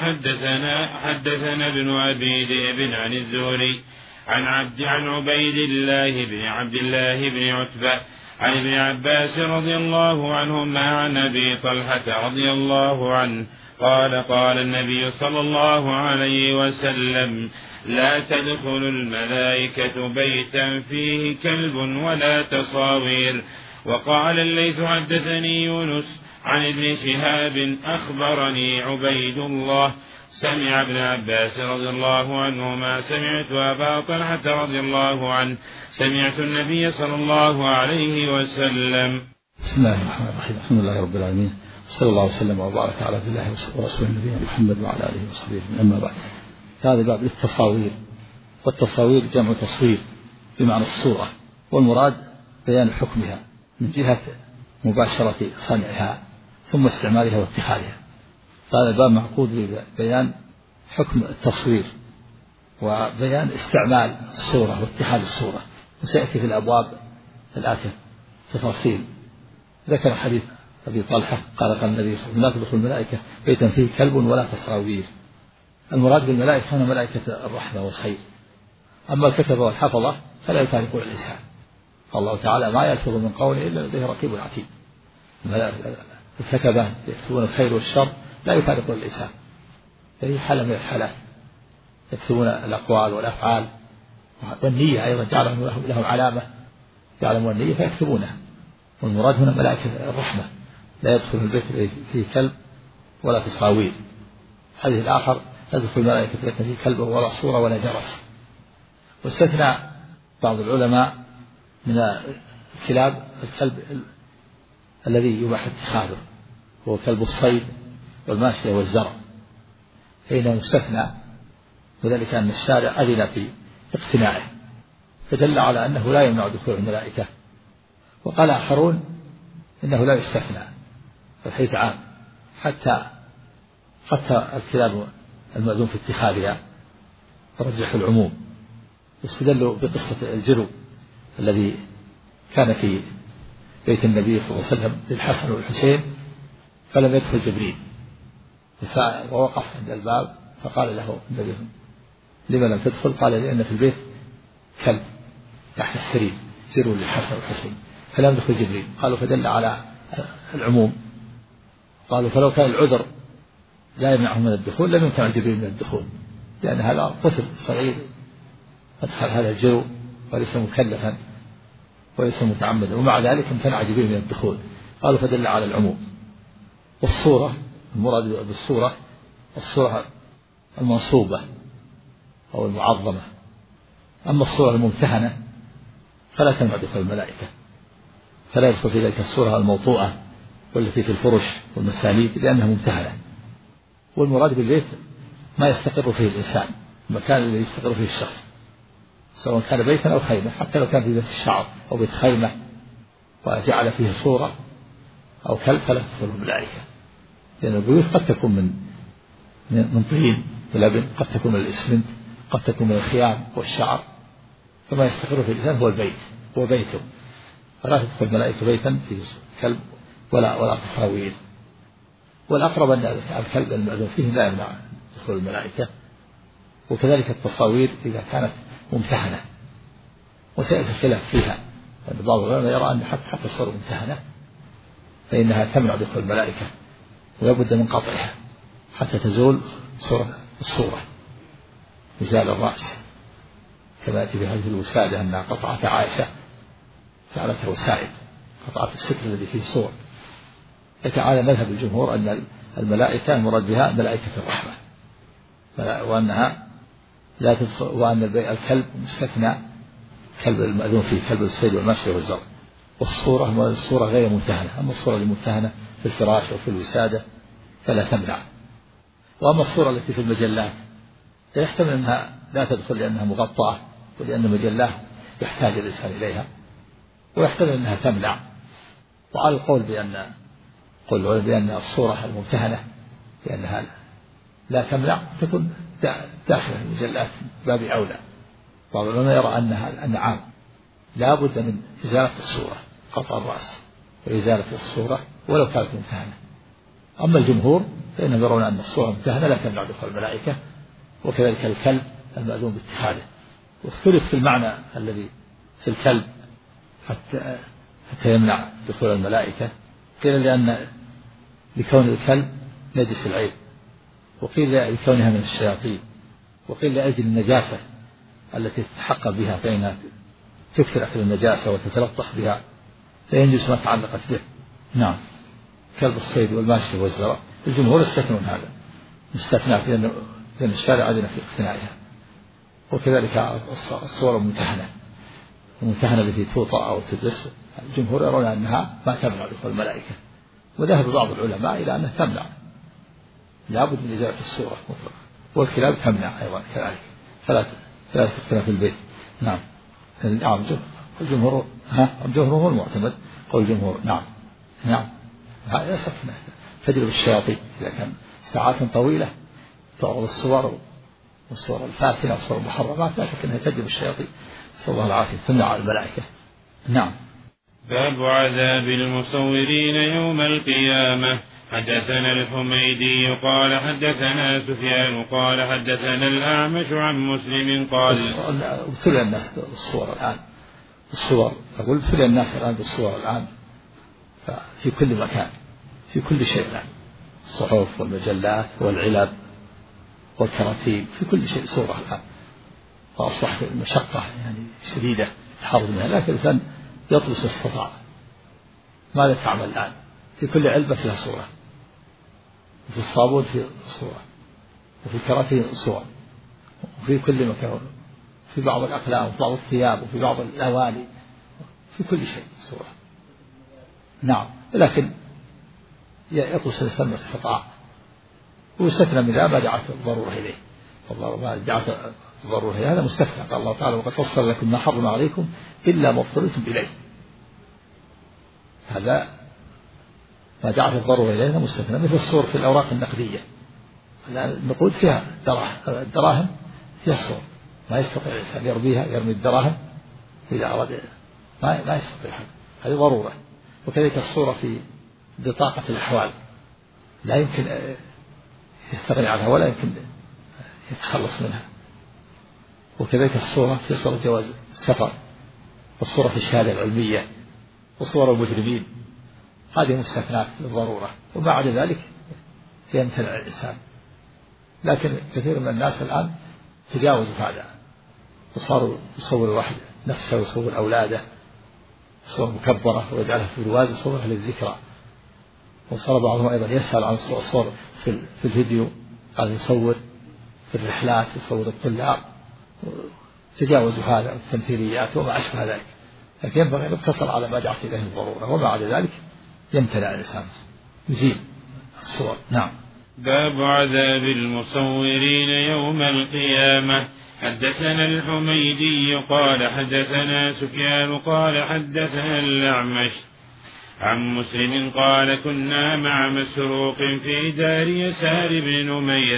حدثنا ابن أبي ذئب عن الزهري عن عبيد الله بن عبد الله بن عتبة عن ابن عباس رضي الله عنهما عن أبي طلحة رضي الله عنه قال: قال النبي صلى الله عليه وسلم: لا تدخل الملائكة بيتا فيه كلب ولا تصاوير. وقال الليث: حدثني يونس عن ابن شهاب أخبرني عبيد الله سمع ابن عباس رضي الله عنهما سمعت أبا طلحة رضي الله عنه سمعت النبي صلى الله عليه وسلم. بسم الله الرحمن الرحيم. الحمد لله رب العالمين، صلى الله وسلم وبارك على الله ورسوله نبينا محمد وعلى آله وصحبه. أما بعد، هذا باب التصاوير. والتصاوير جمع تصوير بمعنى الصورة، والمراد بيان حكمها من جهة مباشرة صنعها ثم استعمالها واتخاذها. هذا الباب معقود ببيان حكم التصوير وبيان استعمال الصورة واتخاذ الصورة، وسيأتي في الأبواب الآتية تفاصيل. ذكر حديث أبي طلحة قال: قال النبي صلى الله عليه وسلم: لا تدخل الملائكة بيتا فيه كلب ولا تصاوير. المراد بالملائكة هنا ملائكة الرحمة والخير، أما الكتبة والحفظة فلا يفارقون اللسان. الله تعالى: ما يلفظ من قول إلا لديه رقيب عتيد. الكتبة يكتبون الخير والشر لا يفارقون اللسان، هذه حالة من الحالات، يكتبون الأقوال والأفعال والنية أيضا، جعلهم لهم علامة يعلمون النية فيكتبونها. والمراد هنا ملائكة الرحمة، لا يدخل البيت فيه كلب ولا تصاوير. الحديث الآخر: لا تدخل الملائكة فيه كلب ولا صورة ولا جرس. واستثنى بعض العلماء من الكلاب الكلب الذي يباح اتخاذه، هو كلب الصيد والماشية والزرع، حين مستثنى، وذلك أن الشارع أذن في اقتناعه، فدل على أنه لا يمنع دخول الملائكة. وقال آخرون إنه لا يستثنى، الحديث عام حتى الكلاب المأذون في اتخاذها، فرجح العموم. واستدلوا بقصة الجرو الذي كان في بيت النبي صلى الله عليه وسلم للحسن والحسين، فلم يدخل جبريل، ووقف عند الباب فقال له النبي: لما لم تدخل؟ قال: لأن في البيت كلب تحت السرير جرو للحسن والحسين، فلم يدخل جبريل. قالوا: فدل على العموم. قالوا: فلو كان العذر لا يمنعه من الدخول لم يمنع جبريل من الدخول، لأن هذا طفل صغير أدخل هذا الجرو وليس مكلفا وليس متعمدا، ومع ذلك امتنع جبريل من الدخول. قالوا: فدل على العموم. والصورة، المراد بالصورة الصورة المنصوبة أو المعظمة. أما الصورة الممتهنة فلا تمنع دخول الملائكة، فلا يدخل في ذلك الصورة الموطوءة والتي في الفرش والمساليد لأنها ممتهنة. والمراد بالبيت ما يستقر فيه الإنسان، المكان الذي يستقر فيه الشخص، سواء كان بيتا أو خيمة، حتى لو كان في بيت الشعر أو بيت خيمة وجعل فيه صورة أو كلب فلا تدخل الملائكة، لأن البيوت قد تكون من طين ولبن، قد تكون من الإسمنت، قد تكون من الخيام والشعر، فما يستقر في الإنسان هو البيت، هو بيته، فلا تدخل الملائكة بيتا فيه كلب ولا تصاوير. والأقرب أن الكلب المأذون فيه لا يمنع دخول الملائكة. وكذلك التصاوير إذا كانت ممتهنة، وسيأتي الخلاف فيها، لأن بعض العلماء يرى أن حتى الصور ممتهنة فإنها تمنع دخول الملائكة ولا بد من قطعها حتى تزول الصورة، يزال الرأس، كما يأتي بهذه الوسادة أنها قطعت عائشة جعلتها وسائد، قطعت الستر الذي فيه صور. لكن على مذهب الجمهور أن الملائكة المراد بها ملائكة الرحمة، وأنها لا تدخل، وأن الكلب مستثنى، كلب المأذون فيه كلب الصيد والمشي والزرع. والصورة غير ممتهنة، أما الصورة الممتهنة في الفراش أو في الوسادة فلا تمنع. وأما الصورة التي في المجلات يحتمل أنها لا تدخل لأنها مغطاة ولأن المجلات يحتاج الإنسان إليها، ويحتمل أنها تمنع. وعلى القول بأن الصورة الممتهنة لأنها لا تمنع تكون داخل المجلات باب أولى. بعض العلماء يرى أن عام لا بد من إزالة الصورة، قطع الرأس وإزالة الصورة ولو كانت ممتهنة. أما الجمهور فإنهم يرون أن الصورة ممتهنة لا تمنع دخول الملائكة، وكذلك الكلب المأذون باتخاذه. واختلف في المعنى الذي في الكلب حتى يمنع دخول الملائكة، قيل لكون الكلب نجس العين، وقيل لكونها من الشياطين، وقيل لأجل النجاسة التي تتحقق بها فإنها تكثر أكل النجاسة وتتلطخ بها فينجس ما تعلقت به. نعم، كلب الصيد والماشي والزرع الجمهور استثنون هذا، مستثنى لأن الشارع أذن في اقتنائها. وكذلك الصور الممتهنة التي توطأ أو تدس الجمهور يرون أنها ما تمنع دخول الملائكة، وذهب بعض العلماء إلى أنها تمنع، لا بد من إزالة الصورة مطلقا. والكلاب تمنع أيضا كذلك، فلا تستخدم في البيت. نعم، الجمهور هو المعتمد قول الجمهور. نعم هذا سكنة تجرب الشياطين إذا كان ساعات طويلة تعرض الصور والصور الفاتنة والصور المحرمات، لا شك أنها تجرب الشياطين، نسأل الله العافية، تمنع الملائكة. نعم. باب عذاب المصورين يوم القيامة. حدثنا الحميدي قال حدثنا سفيان قال حدثنا الأعمش عن مسلم قال ابتلى الناس بالصور الآن، أقول ابتلى الناس الآن بالصور الآن في كل مكان، في كل شيء الآن، الصحف والمجلات والعلب والكراتين، في كل شيء صورة الآن، فأصبحت المشقة يعني شديدة تحرز منها، لكن الإنسان يطلس استطاع. ماذا تعمل الآن؟ في كل علبة فيها صورة، وفي الصابون فيه صورة، وفي الكراتين صور، وفي كل مكان، في بعض الأقلام وفي بعض الثياب وفي بعض الأواني، في كل شيء صورة. نعم، لكن يطلس الإنسان ما استطاع، ويستثنى من ما دعت الضرورة إليه، والله ما دعت الضرورة إليه هذا مستثنى. قال الله تعالى وقد فصل لكم ما حرم عليكم إلا ما اضطررتم إليه، هذا ما دعت الضرورة إليه هذا مستثنى. مثل الصور في الأوراق النقدية، النقود فيها الدراهم فيها صور، ما يستطيع الإنسان يرمي الدراهم إذا أراد، ما يستطيع، هذه ضرورة. وكذلك الصورة في بطاقة الأحوال لا يمكن يستغني عنها ولا يمكن يتخلص منها. وكذلك الصورة في صورة جواز السفر، والصورة في الشهادة العلمية، وصور المجرمين، هذه مستثنات للضرورة، وما عدا ذلك يمتنع الإنسان. لكن كثير من الناس الآن تجاوزوا هذا، وصاروا يصور الواحد نفسه ويصور أولاده صور مكبرة ويجعلها في برواز يصورها للذكرى. وصار بعضهم أيضا يسأل عن الصور في الفيديو، قال يصور في الرحلات، يصور الطلاب، تجاوزوا هذا التمثيليات وما أشبه ذلك. لكن ينبغي أن يقتصر على ما دعت إليه الضرورة، وما عدا ذلك يمتنع الإنسان يزيل الصور. نعم. باب عذاب المصورين يوم القيامة. حدثنا الحميدي قال حدثنا سفيان قال حدثنا الأعمش عن مسلم قال كنا مع مسروق في دار يسار بن نمير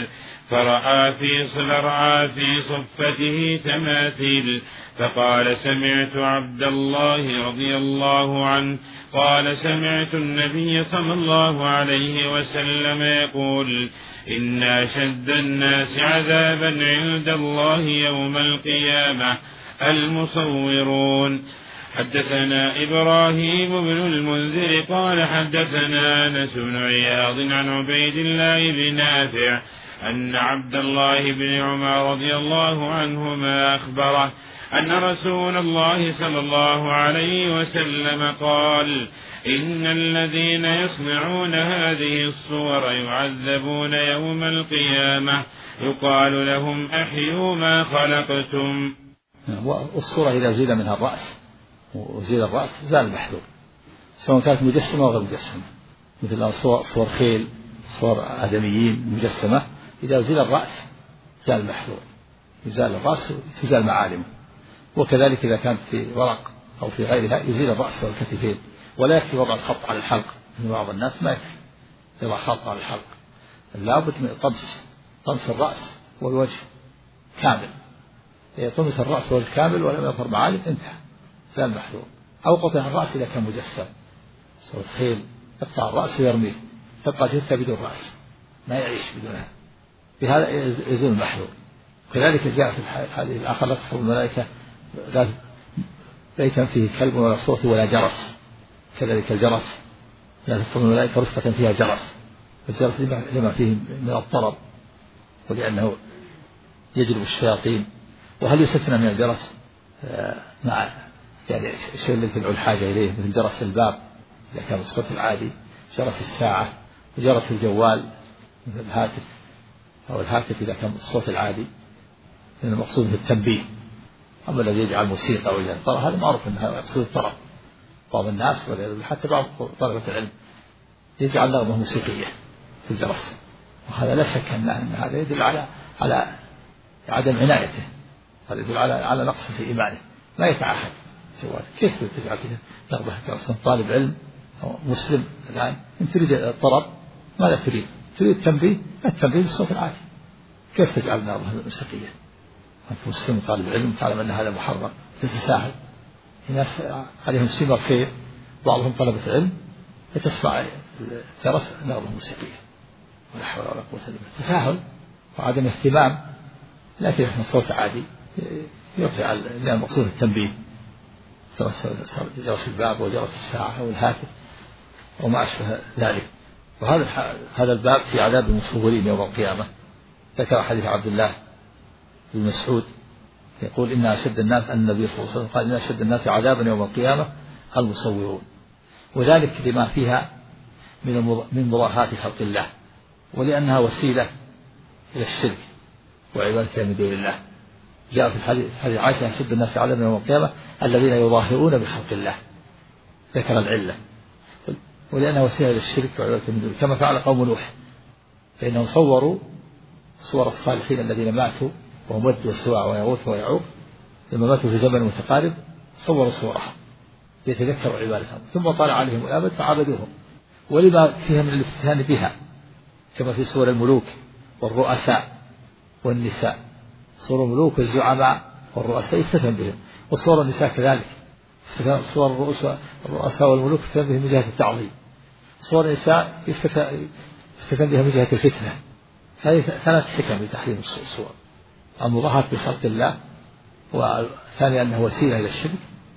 فرأى في صفته تماثيل، فقال: سمعت عبد الله رضي الله عنه قال: سمعت النبي صلى الله عليه وسلم يقول: إن أشد الناس عذابا عند الله يوم القيامة المصورون. حدثنا إبراهيم بن المنذر قال: حدثنا أنس بن عياض عن عبيد الله بن نافع أن عبد الله بن عمر رضي الله عنهما أخبره أن رسول الله صلى الله عليه وسلم قال: إن الذين يصنعون هذه الصور يعذبون يوم القيامة، يقال لهم: أحيوا ما خلقتم. والصورة إذا زيل منها الرأس وزيل الرأس زال المحذور، سواء كانت مجسمة أو غير مجسمة، مثل صور خيل، صور آدميين مجسمة، إذا زيل الرأس زال المحذور، يزال الرأس تزال معالمه. وكذلك إذا كانت في ورق أو في غيرها يزيل الرأس والكتفين، ولا يكفي وضع الخط على الحلق، من بعض الناس ما يكفي يضع خط على الحلق، لابد من طمس الرأس والوجه كامل، طمس الرأس والوجه كامل ولم يظهر معالم انتهى، زال المحذور. أو قطع الرأس إذا كان مجسم، صورة خيل يقطع الرأس ويرميه، تبقى جثة بدون رأس ما يعيش بدونها، بهذا يزول المحذور. كذلك جاء في الحديث الآخر: لا تصحب الملائكة بيتا فيه كلب ولا صوت ولا جرس. كذلك الجرس لا تصحب الملائكة رفقة فيها جرس، الجرس لما فيه من الطرب ولأنه يجلب الشياطين. وهل يستثنى من الجرس مع يعني الشيء الذي تدعو الحاجة إليه، مثل جرس الباب إذا كان الصوت العادي، جرس الساعة، وجرس الجوال مثل الهاتف، أو الهاتف إذا كان الصوت العادي، لأن المقصود بالتنبيه. أما الذي يجعل موسيقى ويجعل طرب هذا معروف أنه يقصد الطرب. بعض الناس حتى بعض طلبة العلم يجعل نغمة موسيقية في الجرس، وهذا لا شك أن هذا يدل على عدم عنايته، هذا يدل على نقص في إيمانه، ما يتعهد جوال. كيف تجعل فيها نغمة جرس؟ طالب علم أو مسلم الآن إن تريد الطرب ماذا تريد؟ تريد التنبيه، التنبيه بالصوت العادي، كيف تجعل نغمة موسيقية؟ أنت مسلم طالب علم تعلم أن هذا محرم، تتساهل. الناس عليهم سمر خير، بعضهم طلبة علم تسمع الجرس نغمة موسيقية، ولا حول ولا قوة إلا بالله، تساهل وعدم اهتمام. لكن احنا صوت عادي يرجع لأن المقصود التنبيه، جرس الباب وجرس الساعة والهاتف وما أشبه ذلك. وهذا الباب في عذاب المصورين يوم القيامة. ذكر حديث عبد الله بن مسعود يقول: إن أشد الناس، أن النبي صلى الله عليه وسلم قال: إن أشد الناس عذابا يوم القيامة المصورون. وذلك لما فيها من مضاهاة خلق الله، ولأنها وسيلة إلى الشرك وعبادة من دون الله. جاء في الحديث عائشة: أشد الناس عذابا يوم القيامة الذين يظاهرون بخلق الله. ذكر العلة، ولأنها وسيلة إلى الشرك وعبادة من دون الله، كما فعل قوم نوح، فإنهم صوروا صور الصالحين الذين ماتوا، وهم ود وسواع ويغوث ويعوق، لما ماتوا في زمن متقارب صوروا صورهم ليتذكروا عبادتهم، ثم طال عليهم الأمد فعبدوهم، ولما فيها من الافتتان بها، كما في صور الملوك والرؤساء والنساء. صور الملوك والزعماء والرؤساء يفتتن بهم، وصور النساء كذلك، صور الرؤساء والملوك يفتتن بهم من جهة التعظيم، صور النساء يفتتن بها من جهة الفتنة. هذه 3 حكم لتحريم الصور: المضاهاة بخلق الله، وثانيا أنه وسيلة إلى الشرك،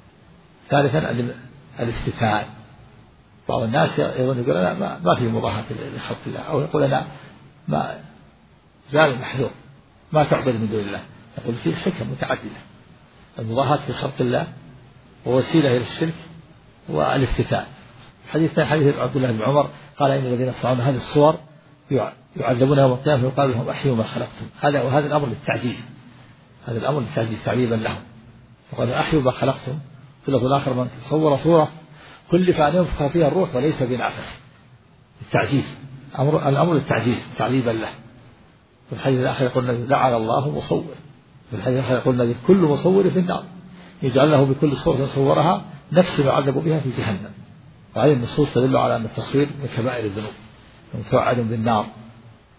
ثالثا الافتتان. بعض الناس يظن يقول: أنا ما في مضاهاة لخلق الله، أو يقول: أنا ما زال المحذور ما تعبد من دون الله. يقول فيه حكم متعددة: المضاهاة بخلق الله، ووسيلة إلى الشرك، والافتتان. حديث عبد الله بن عمر قال: إن الذين يصنعون هذه الصور يعذبون يوم القيامة ويقال لهم: أحيوا ما خلقتم. وهذا الأمر للتعجيز، هذا الأمر للتعجيز تعذيبا لهم. وقال: أحيوا ما خلقتم. في اللفظ الآخر: من تصور صورة كلف أن ينفخ فيها الروح وليس بنافخ. التعجيز، الأمر للتعجيز تعذيبا له. في الحديث الآخر يقول: لعن الله مصور. في الحديث الآخر يقول: كل مصور في النار، يجعل له بكل صورة صورها نفس يعذب بها في جهنم. وهذه النصوص تدل على أن التصوير من كبائر الذنوب، متوعد بالنار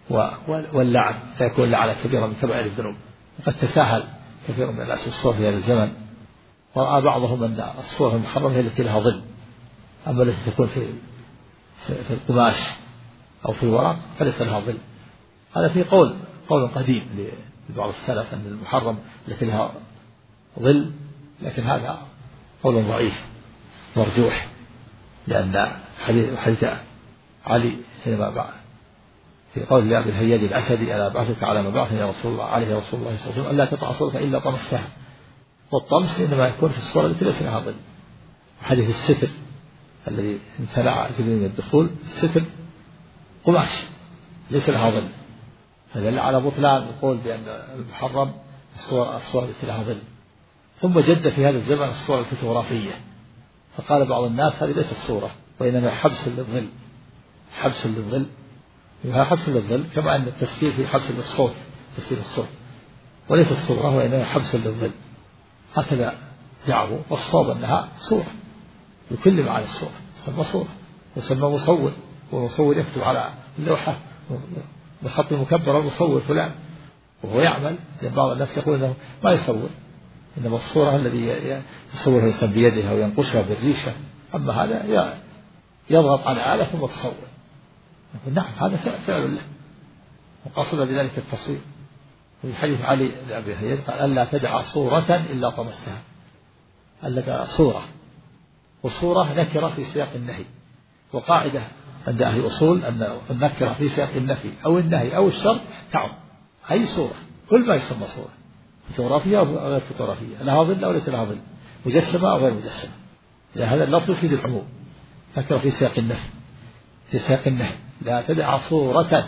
واللعن فيكون لعنة كبيرة من كبائر الذنوب. وقد تساهل كثير من الناس الصور في هذا الزمن، ورأى بعضهم أن الصور المحرمة هي التي لها ظل، أما التي تكون في القماش أو في الورق فليس لها ظل. هذا في قول قديم لبعض السلف أن المحرم التي لها ظل، لكن هذا قول ضعيف مرجوح، لأن حديث علي حينما في قول لأبي الهياج الأسدي: ألا أبعثك على مبعث يا رسول الله عليه رسول الله صلى الله عليه وسلم ألا تقطع صورك إلا طمستها. والطمس إنما يكون في الصورة التي ليس لها ظل. حديث الستر الذي امتنع جبريل من الدخول، الستر قماش ليس لها ظل، فدل على بطلان القول بأن المحرم الصور التي لها ظل. ثم جد في هذا الزمن الصور الفوتوغرافية، فقال بعض الناس هذه ليست صورة وإنما حبس للظل. حبس للظل، حبس للظل كما أن التسجيل في حبس للصوت، تسجيل الصوت، وليس الصورة وإنما حبس للظل. هكذا زعموا، والصواب أنها صورة بكل معاني الصورة، تسمى صورة ويسمى مصور، والمصور يكتب على اللوحة بخط مكبر المصور فلان وهو يعمل. بعض الناس يقول أنه ما يصور، إنما الصورة الذي يصورها الإنسان بيده أو ينقشها بالريشة، أما هذا يضغط على آلة ثم تصور. نعم هذا فعل له، وقصد بذلك التصوير. في حديث علي لأبي هريرة قال: ألا تدع صورة إلا طمستها. ألا صورة، وصورة نكرة في سياق النهي، وقاعدة عند أهل الأصول أن النكرة في سياق النفي أو النهي أو الشرط تعم أي صورة، كل ما يسمى صورة، فوتوغرافية أو غير فوتوغرافية، لها ظل أو ليس لها ظل، مجسمة أو غير مجسمة. هذا اللفظ يفيد العموم، نكرة في سياق النفي، في سياق النهي. لا تدع صورة،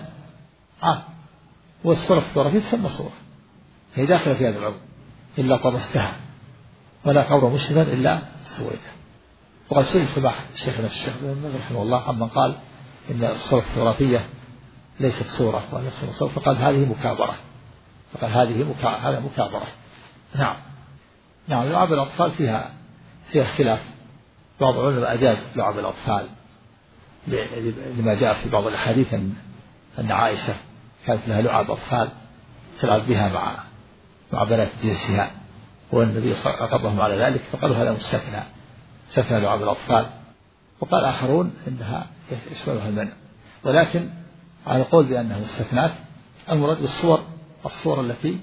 والصورة الفوتوغرافية تسمى صورة، هي داخلة في هذا العموم. إلا طمستها، ولا قبر مشرفا إلا سويته. وقد سئل سماح شيخنا الشيخ رحمه الله عمن قال إن الصورة الفوتوغرافية ليست صورة وليست صورة، فقال هذه مكابرة، هذا مكابرة. نعم لعب الأطفال فيها خلاف. بعض العلماء أجاز لعب الأطفال لما جاء في بعض الأحاديث أن عائشة كانت لها لعب أطفال تلعب بها مع بنات جنسها، والنبي صلى الله عليه وسلم عقبهم على ذلك، فقالوا هذا مستثنى لعب الأطفال. وقال آخرون إنها يشملها المنع، ولكن على قول بأنها مستثنات المراد الصور التي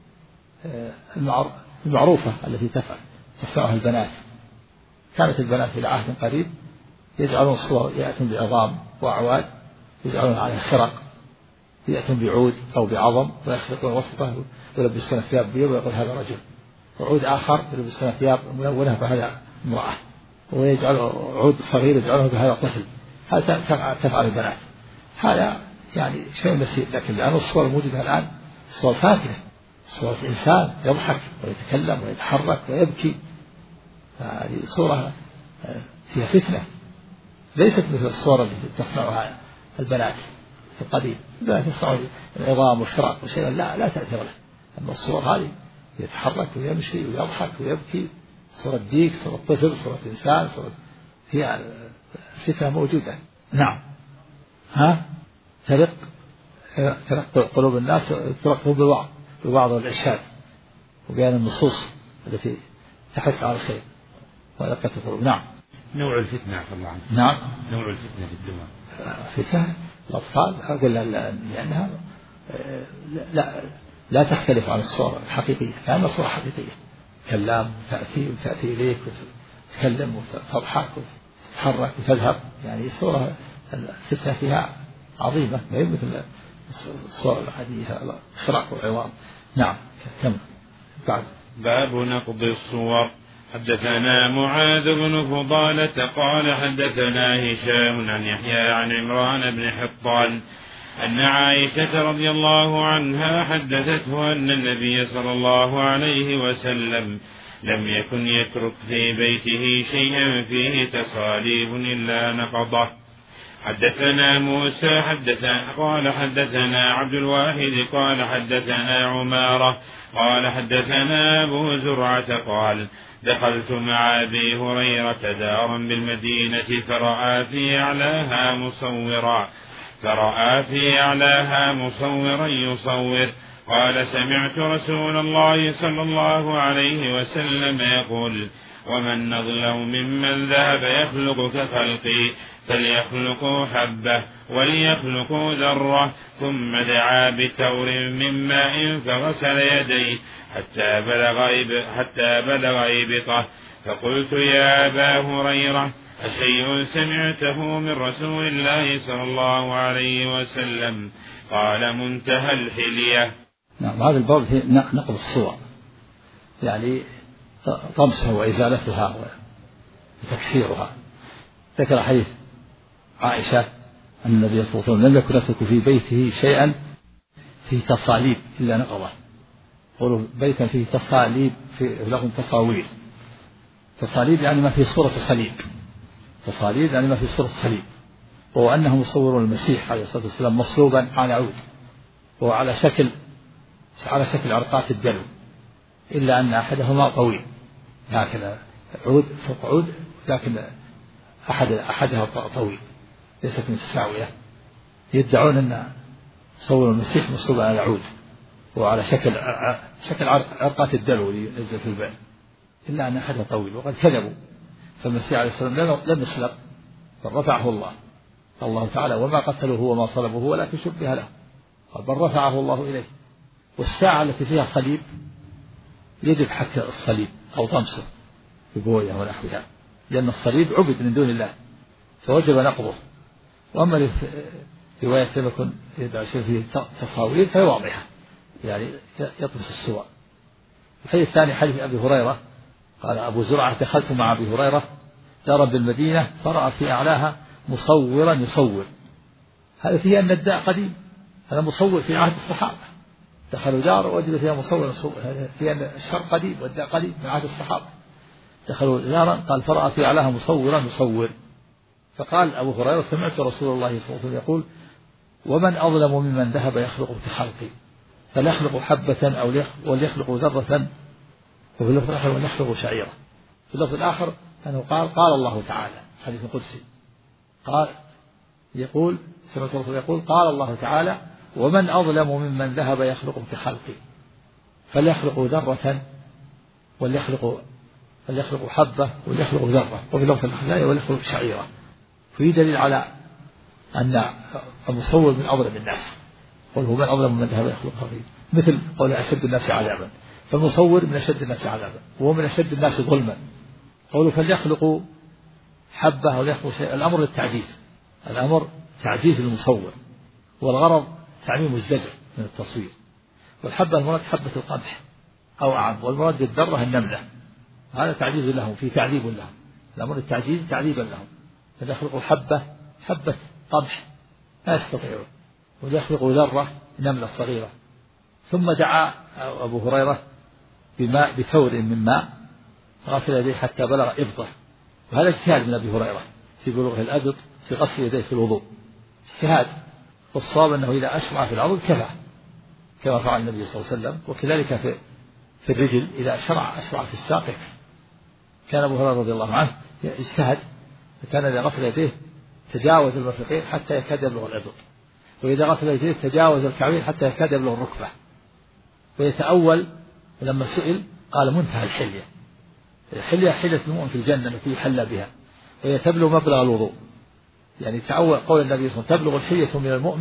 المعروفة التي تفعلها البنات. كانت البنات في عهد قريب يجعلون الصور، يأتون بعظام وأعواد يجعلون عليها خرق، يأتون بعود أو بعظم ويخرقون وسطه ويلبسون ثياب بيض ويقول هذا رجل، وعود آخر يلبسون ثياب ملونة فهذا امرأة، ويجعل عود صغير يجعله بهذا طفل. هذا تفعل البنات. هذا يعني شيء نسيء، لكن الآن الصور الموجودة الآن صور فاتنة، صورة إنسان يضحك ويتكلم ويتحرك ويبكي، هذه صورة فيها فتنة، ليست مثل الصور التي تصنعها البنات في القديم. البنات يصنعون العظام والخرق وشيئا لا تأثير له، أما الصور هذه يتحرك ويمشي ويضحك ويبكي، صورة ديك، صورة طفل، صورة إنسان، صورة فيها فتنة موجودة. نعم ترق قلوب الناس، ترقهم ببعض الإرشاد وبيان النصوص التي تحث على الخير ورقة القلوب. نعم. نوع الفتنة عفى الله عنك. نعم. نوع الفتنة في الدماء. فتنة الأطفال أقول لأنها لا تختلف عن الصورة الحقيقية، لأنها صورة حقيقية، كلام تأتي إليك وتتكلم وتضحك وتتحرك وتذهب، يعني صورة الفتنة فيها عظيمة، ما هي مثل الصور العادية الخرق والعظام. نعم. كم بعد باب نقض الصور. حدثنا معاذ بن فضالة قال حدثنا هشام عن يحيى عن عمران بن حطان أن عائشة رضي الله عنها حدثته أن النبي صلى الله عليه وسلم لم يكن يترك في بيته شيئا فيه تصاليب إلا نقضه. حدثنا موسى قال حدثنا عبد الواحد قال حدثنا عمارة قال حدثنا أبو زرعة قال دخلت مع أبي هريرة دارا بالمدينة فرأى في أعلاها مصورا فرأى في أعلاها مصورا يصور. قال سمعت رسول الله صلى الله عليه وسلم يقول ومن أظلم ممن ذهب يخلق كخلقي فليخلقوا حبة وليخلقوا ذرة. ثم دعا بتور من ماء فغسل يديه حتى بلغ إبطه. فقلت يا أبا هريرة أشيء سمعته من رسول الله صلى الله عليه وسلم؟ قال منتهى الحلية. نعم. هذا الباب فيه نقل الصور، يعني طمسها وإزالتها وتكسيرها. ذكر حديث عائشة أن النبي صلى الله عليه وسلم لم يكن يترك في بيته شيئا فيه تصاليب إلا نقضه. قولوا بيتا فيه تصاليب، في لهم تصاوير. تصاليب يعني ما فيه صورة صليب، تصاليب يعني ما فيه صورة صليب. وهو أنه مصور المسيح عليه الصلاة والسلام مصلوبا على عود، وهو على شكل عرقات الدلو، إلا أن أحدهما طويل هكذا، عود فوق عود، لكن أحدها طويل ليست متساوية. يدعون أن صور المسيح مصلوبا على عود وعلى شكل عرقات الدلو اللي ينزل في البئر، إلا أن أحدها طويل. وقد كذبوا، فالمسيح عليه الصلاة والسلام لم يسلب، بل رفعه الله تعالى وما قتلوه وما صلبوه ولكن شبه له، بل رفعه الله إليه. والساعة التي فيها صليب يجب حك الصليب أو طمسه ببوية ونحوها، لأن الصليب عبد من دون الله فوجب نقضه. وأما رواية لم يكن يدعى شيء فيه تصاوير فهي واضحة، يعني يطمس الصور. الحديث الثاني حديث أبي هريرة قال أبو زرعة دخلت مع أبي هريرة دارا بالمدينة فرأى في أعلاها مصورا يصور. هذا فيه أن الداء قديم، هذا مصور في عهد الصحابة، دخلوا دار ووجدوا فيها مصور يصور، فيه أن الشر قديم والداء قديم من عهد الصحابة. دخلوا دارا قال فرأى في أعلاها مصورا يصور. فقال أبو هريرة سمعت رسول الله صلى الله عليه وسلم يقول ومن أظلم ممن ذهب يخلق كخلقي فليخلق حبة أو وليخلق ذرة، وفي اللفظ الآخر وليخلق شعيرة. في اللفظ الآخر أنه قال الله تعالى حديث قدسي، قال يقول سمعت الرسول يقول قال الله تعالى ومن أظلم ممن ذهب يخلق كخلقي فليخلق ذرة وليخلق حبة وليخلق ذرة، وفي اللفظ الآخر وليخلق شعيرة. في دليل على أن المصور من أظلم الناس، قل هو من أظلم من ذهب يخلق كخلقي، مثل قول أشد الناس عذابا، فالمصور من أشد الناس عذابا وهو من أشد الناس ظلما. قولوا فليخلقوا حبة وليخلقوا شيء، الأمر للتعجيز، الأمر تعجيز المصور، والغرض تعميم الزجر من التصوير. والحبة المراد حبة القمح أو أعم، والمراد بالذرة النملة، هذا تعجيز لهم، في تعذيب لهم، الأمر التعجيز تعذيبا لهم. فليخلقوا حبة قمح لا يستطيعون، وليخلقوا ذرة نملة صغيرة. ثم دعا أبو هريرة بثور من ماء غسل يديه حتى بلغ إبطه، وهذا اجتهاد من أبي هريرة في بلوغه الأبط في غسل يديه في الوضوء، اجتهاد. والصواب أنه إذا أشرع في العضد كفى كما فعل النبي صلى الله عليه وسلم، وكذلك في الرجل إذا أشرع في الساق يكفي. كان أبو هريرة رضي الله عنه اجتهد، فكان إذا غسل يديه تجاوز المرفقين حتى يكاد يبلغ الإبط، وإذا غسل يديه تجاوز الكعبين حتى يكاد يبلغ الركبة. ويتأول لما سئل قال منتهى الحلية، الحلية حلية المؤمن في الجنة التي يحلى بها، وهي تبلغ مبلغ الوضوء. يعني تأول قول النبي صلى الله عليه وسلم تبلغ الحلية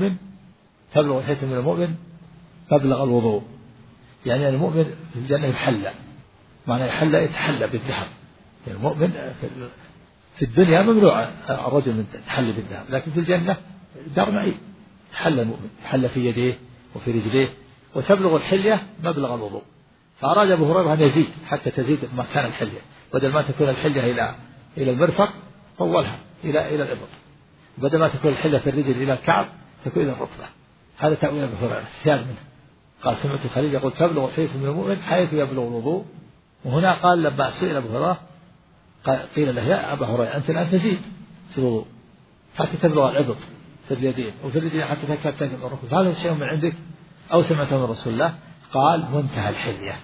من المؤمن مبلغ الوضوء، يعني المؤمن في الجنة يحلى، معنى يحلى يتحلى بالذهب. يعني المؤمن في الدنيا ممنوع الرجل من التحلي بالذهب، لكن في الجنة دار معين يتحلى المؤمن، يحلى في يديه وفي رجليه، وتبلغ الحلية مبلغ الوضوء. فأراد أبو هريرة أن يزيد حتى تزيد مكان الحلية، بدل ما تكون الحلية إلى المرفق طولها إلى الإبط، بدل ما تكون الحلية في الرجل إلى الكعب تكون إلى الركبة. هذا تأويل أبو هريرة اجتهاد منه. قال سمعت الخليل يقول تبلغ الحلية من المؤمن حيث يبلغ الوضوء. وهنا قال لما سئل أبو هريرة قيل له يا أبا هريرة أنت الآن تزيد في الوضوء حتى تبلغ الإبط في اليدين وفي الرجلين حتى تكاد تبلغ الركبة، هذا شيء من عندك أو سمعته من رسول الله؟ قال منتهى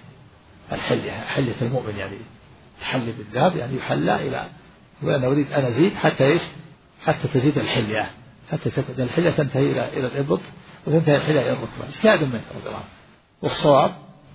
حلية المؤمن، يعني تحلي بالذهب، يعني يحلى إلى، وأنا أريد أن أزيد حتى تزيد الحلية حتى الحلة تنتهي إلى الإبط وتنتهي الحلة إلى الركبة اجتهاد منه رضي الله عنه. والصواب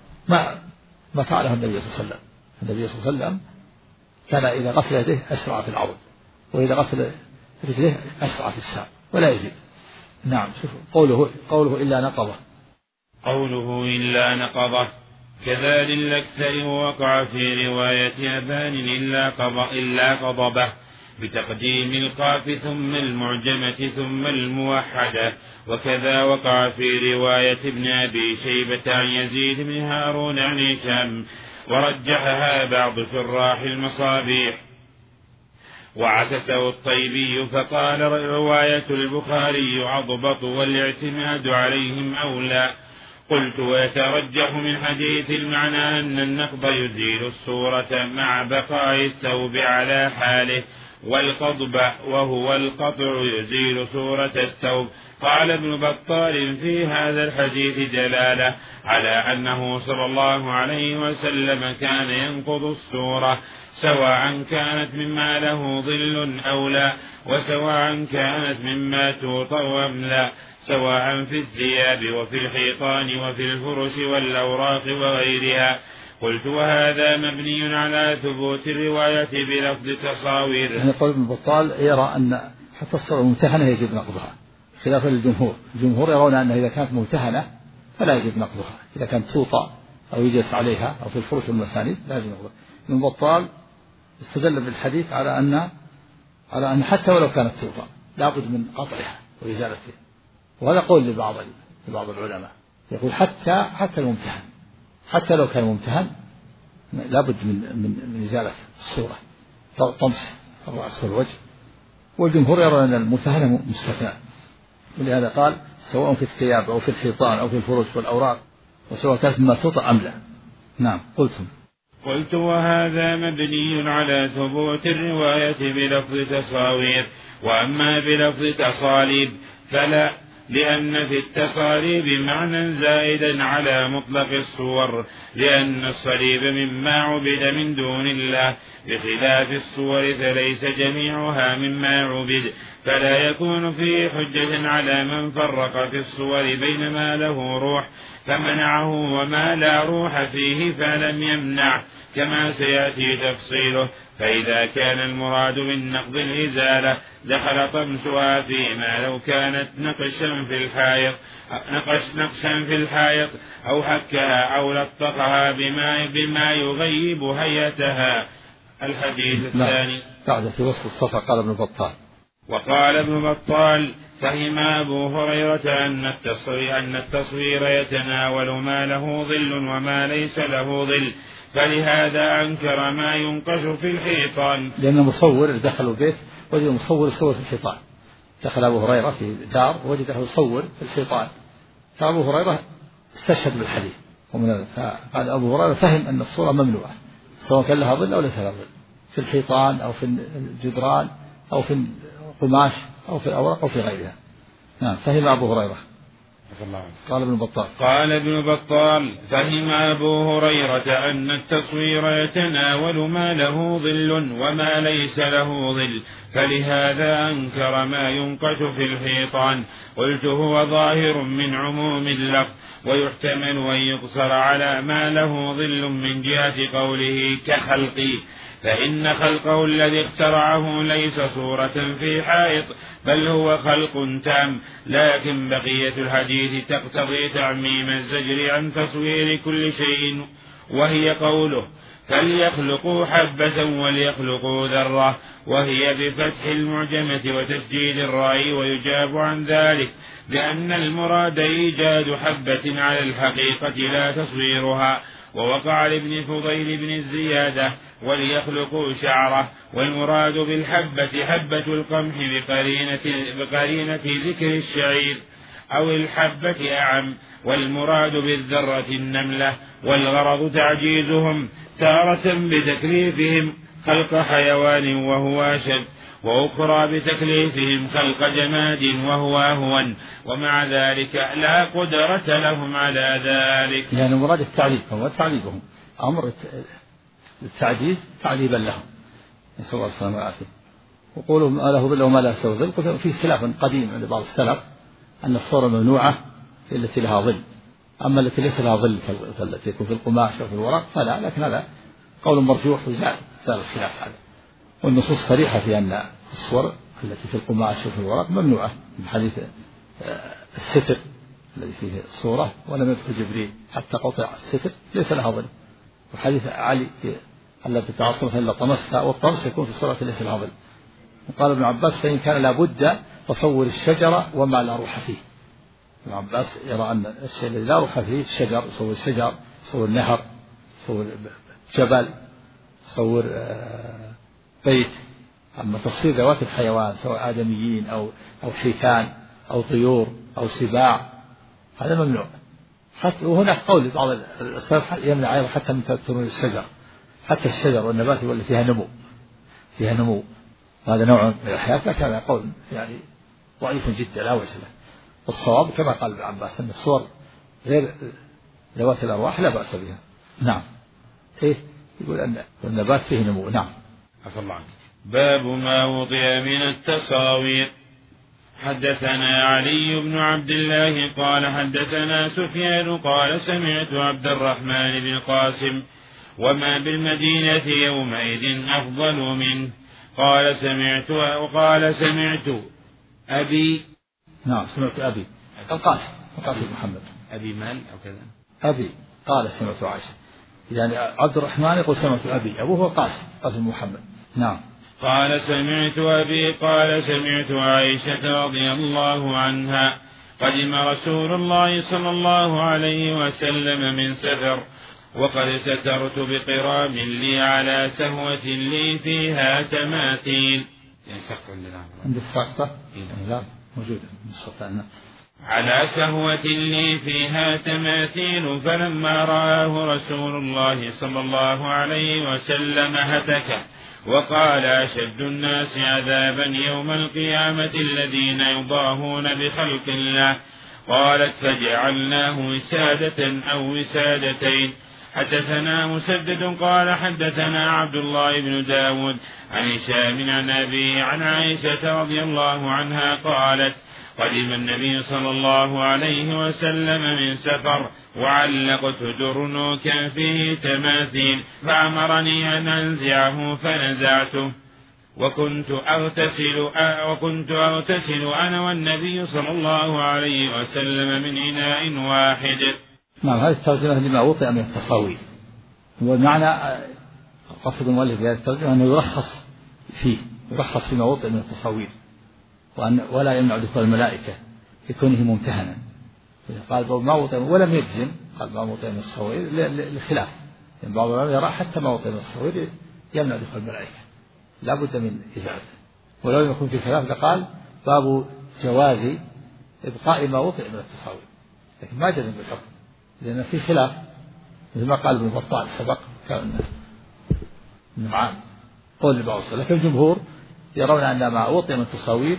ما فعله النبي صلى الله عليه وسلم. النبي صلى الله عليه وسلم كان إذا غسل يديه أسرع في العرض، وإذا غسل رجليه أسرع في الساق ولا يزيد. نعم. شوفوا قوله إلا نقضه، قوله إلا نقضه كذا للأكثر وقع في رواية أبان إلا قضبه بتقديم القاف ثم المعجمة ثم الموحدة. وكذا وقع في رواية ابن أبي شيبة عن يزيد بن هارون عن هشام، ورجحها بعض شراح المصابيح وعكسه الطيبي، فقال رواية البخاري أضبط والاعتماد عليهم أولى. قلت ويترجح من حديث المعنى أن النقض يزيل الصورة مع بقاء الثوب على حاله، والقضب وهو القطع يزيل صورة الثوب. قال ابن بطال في هذا الحديث دلالة على أنه صلى الله عليه وسلم كان ينقض الصورة سواء كانت مما له ظل أو لا، وسواء كانت مما توطأ أم لا، سواء في الثياب وفي الحيطان وفي الفرش والأوراق وغيرها. قلت وهذا مبني على ثبوت الرواية بلفظ تصاوير. يعني قول ابن بطال يرى أن حتى الصورة الممتهنة يجب نقضها خلافا للجمهور. الجمهور يرون أنه إذا كانت ممتهنة فلا يجب نقضها، إذا كانت توطأ أو يجلس عليها أو في الفرش والمسانيد لا يجب نقضها. ابن بطال استدل بالحديث على أن حتى ولو كانت توطأ لابد من قطعها وإزالتها، وهذا قول لبعض العلماء يقول حتى الممتهن، حتى لو كان ممتهن لابد من إزالة الصورة، طمس الرأس والوجه. والجمهور يرى أن الممتهن مستثنى، ولهذا قال سواء في الثياب أو في الحيطان أو في الفرش والأوراق، وسواء كانت مما توطأ أم لا. نعم. قلت وهذا مبني على ثبوت الرواية بلفظ تصاوير، وأما بلفظ تصاليب فلا، لأن في التصاليب معنى زائدا على مطلق الصور، لأن الصليب مما عبد من دون الله، بخلاف الصور فليس جميعها مما عبد، فلا يكون فيه حجة على من فرق في الصور بين ما له روح فمنعه وما لا روح فيه فلم يمنع، كما سيأتي تفصيله. فإذا كان المراد بالنقض الإزالة دخل طمسها فيما لو كانت نقشا في الحائط أو حكها أو لطخها بما يغيب هيئتها. الحديث الثاني بعد في وسط الصفحة قال ابن بطال. وقال ابن بطال فهم أبو هريرة أن التصوير يتناول ما له ظل وما ليس له ظل، فلهذا أنكر ما ينقش في الحيطان. لأن المصور دخل البيت وجد المصور يصور في الحيطان. دخل أبو هريرة في دار وجده يصور في الحيطان، فأبو هريرة استشهد بالحديث. قال أبو هريرة فهم أن الصورة ممنوعة سواء كان لها ظل أو ليس لها ظل، في الحيطان أو في الجدران أو في القماش أو في الأوراق أو في غيرها. نعم. فهم أبو هريرة. قال ابن بطال فهم أبو هريرة أن التصوير يتناول ما له ظل وما ليس له ظل، فلهذا أنكر ما ينقش في الحيطان. قلت هو ظاهر من عموم اللفظ، ويحتمل أن يقصر على ما له ظل من جهة قوله كخلقي، فإن خلقه الذي اخترعه ليس صورة في حائط بل هو خلق تام، لكن بقية الحديث تقتضي تعميم الزجر عن تصوير كل شيء، وهي قوله فليخلقوا حبة وليخلقوا ذرة، وهي بفتح المعجمة وتشديد الراء. ويجاب عن ذلك بأن المراد إيجاد حبة على الحقيقة لا تصويرها. ووقع لابن فضيل بن الزيادة وليخلقوا شعره، والمراد بالحبة حبة القمح بقرينة ذكر الشعير، أو الحبة أعم، والمراد بالذرة النملة، والغرض تعجيزهم تارة بتكليفهم خلق حيوان وهو أشد، وأخرى بتكليفهم خلق جماد وهو أهون، ومع ذلك لا قدرة لهم على ذلك. يعني مراد التعذيب، هو تعذيبهم أمر التعجيز تعذيبا لهم، نسأل الله السلامة والعافية. وقولوا ما له ظل وما لا ظل، قلت فيه خلاف قديم عند بعض السلف أن الصور ممنوعة في التي لها ظل، أما التي ليس لها ظل التي يكون في القماش أو في الورق فلا، لكن هذا قول مرجوح وزال الخلاف هذا. والنصوص صريحة في أن الصور التي في القماش وفي الورق ممنوعة، من حديث الستر الذي فيه صورة ولم يدخل جبريل حتى قطع الستر ليس لها ظل، وحديث علي التي تعصمها إلا طمسها، والطمس يكون في الصورة ليس لها ظل. وقال ابن عباس فإن كان لابد تصور الشجرة وما لا روح فيه. ابن عباس يرى أن الشيء الذي لا روح فيه الشجر، صور شجر، صور نهر، صور جبل، صور بيت. أما تصوير ذوات الحيوان سواء آدميين أو حيتان أو طيور أو سباع هذا ممنوع. حتى وهناك قول بعض السلف يمنع أيضا حتى من تكثر الشجر، حتى الشجر والنبات واللي فيها نمو هذا نوع من الحياة، لكن هذا قول يعني ضعيف جدا لا وجه له. الصواب كما قال ابن عباس أن الصور غير ذوات الأرواح لا بأس بها. نعم. يقول أن النبات فيه نمو. نعم. عفى الله عنك. باب ما وضع من التصاوير. حدثنا علي بن عبد الله قال حدثنا سفيان قال سمعت عبد الرحمن بن القاسم وما بالمدينة يومئذ أفضل منه قال سمعت أبي. نعم سمعت أبي القاسم محمد أبي مال أو كذا. أبي قال سمعت عائشة، يعني عبد الرحمن يقول سمعت أبي، أبوه هو قاسم محمد. نعم. قال سمعت أبي قال سمعت عائشة رضي الله عنها قدم رسول الله صلى الله عليه وسلم من سفر وقد سترت بقرام لي على سهوة لي فيها تماثيل. عند السقطة لا موجودة على سهوة لي فيها تماثيل، فلما رآه رسول الله صلى الله عليه وسلم هتكه وقال أشد الناس عذابا يوم القيامة الذين يضاهون بخلق الله. قالت فجعلناه وسادة أو وسادتين. حدثنا مسدد قال حدثنا عبد الله بن داود عن هشام عن أبي عن عائشة رضي الله عنها قالت قدم النبي صلى الله عليه وسلم من سفر وعلقت درنوكا فيه تماثيل فأمرني أن أنزعه فنزعته وكنت أغتسل أنا والنبي صلى الله عليه وسلم من إناء واحد. نعم. هذه الترجمة لما وطئ من التصاوير، والمعنى قصد المؤلف بهذه الترجمة أنه يرخص فيما وطئ من التصاوير، ولا يمنع دخول الملائكة لكونه ممتهنا. قال ما وطئ ولم يجزم، قال ما وطئ من التصاوير للخلاف، يعني بعض العلماء يرى حتى ما وطئ من التصاوير يمنع دخول الملائكة لا بد من إزالته. ولو يكون في خلاف لقال باب جواز إبقاء ما وطئ من التصاوير، لكن ما جزم بالحكم لأن في خلاف، مثل ما قال ابن بطال سبق كان نوعان قول لبعض السلف، لكن الجمهور يرون أن ما وطئ من التصاوير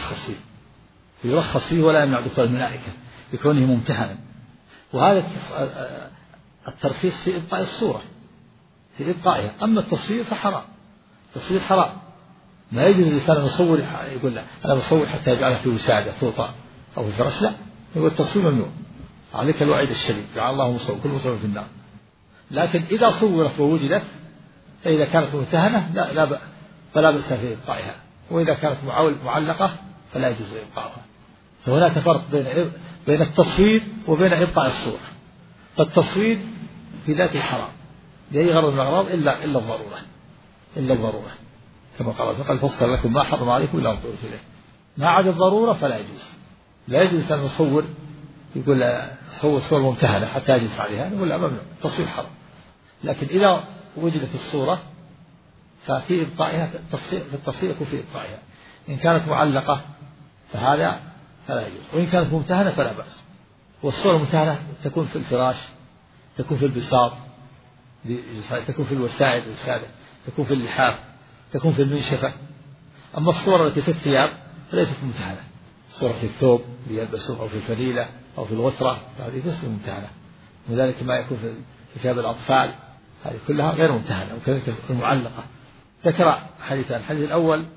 يرخص فيه ولا يمنع دخول الملائكة لكونه ممتهنا. وهذا الترخيص في إبقاء الصورة، في إبقائها. أما التصوير فحرام، التصوير حرام، ما يجوز الإنسان يصور يقول لا أنا بصور حتى يجعلها في وسادة فوطة أو في فرش، لا، يقول التصوير ممنوع، عليك الوعيد الشديد جعل الله مصور كل مصور في النار. لكن إذا صورت ووجدت فإذا كانت ممتهنة فلا بأس في إبقائها، وإذا كانت معلقة فلا يجوز إبقائها. فهناك فرق بين التصوير وبين إبقاء الصورة. فالتصوير في ذاته حرام لأي غرض من الأغراض إلا الضرورة كما قال فصل لكم ما حرم عليكم إلا أن تؤتوا إليه. ما عدا الضرورة فلا يجوز. لا يجوز أن يصور يقول صور ممتهنة حتى يجلس عليها، نقول لا ممنوع، التصوير حرام. لكن إذا وجدت الصورة ففي إبقائها التصوير يكون في إبقائها. إن كانت معلقة فهذا فلا يجوز، وإن كانت ممتهنة فلا بأس. والصورة الممتهنة تكون في الفراش، تكون في البساط، تكون في الوسائد الوسادة، تكون في اللحاف، تكون في المنشفة. أما الصورة التي في الثياب فليست ممتهنة، الصورة في الثوب يلبسه أو في الفليلة أو في الغترة هذه ليست ممتهنة. وذلك ما يكون في ثياب الأطفال هذه كلها غير ممتهنة. وكذلك المعلقة. ذكر حديثان، الحديث الأول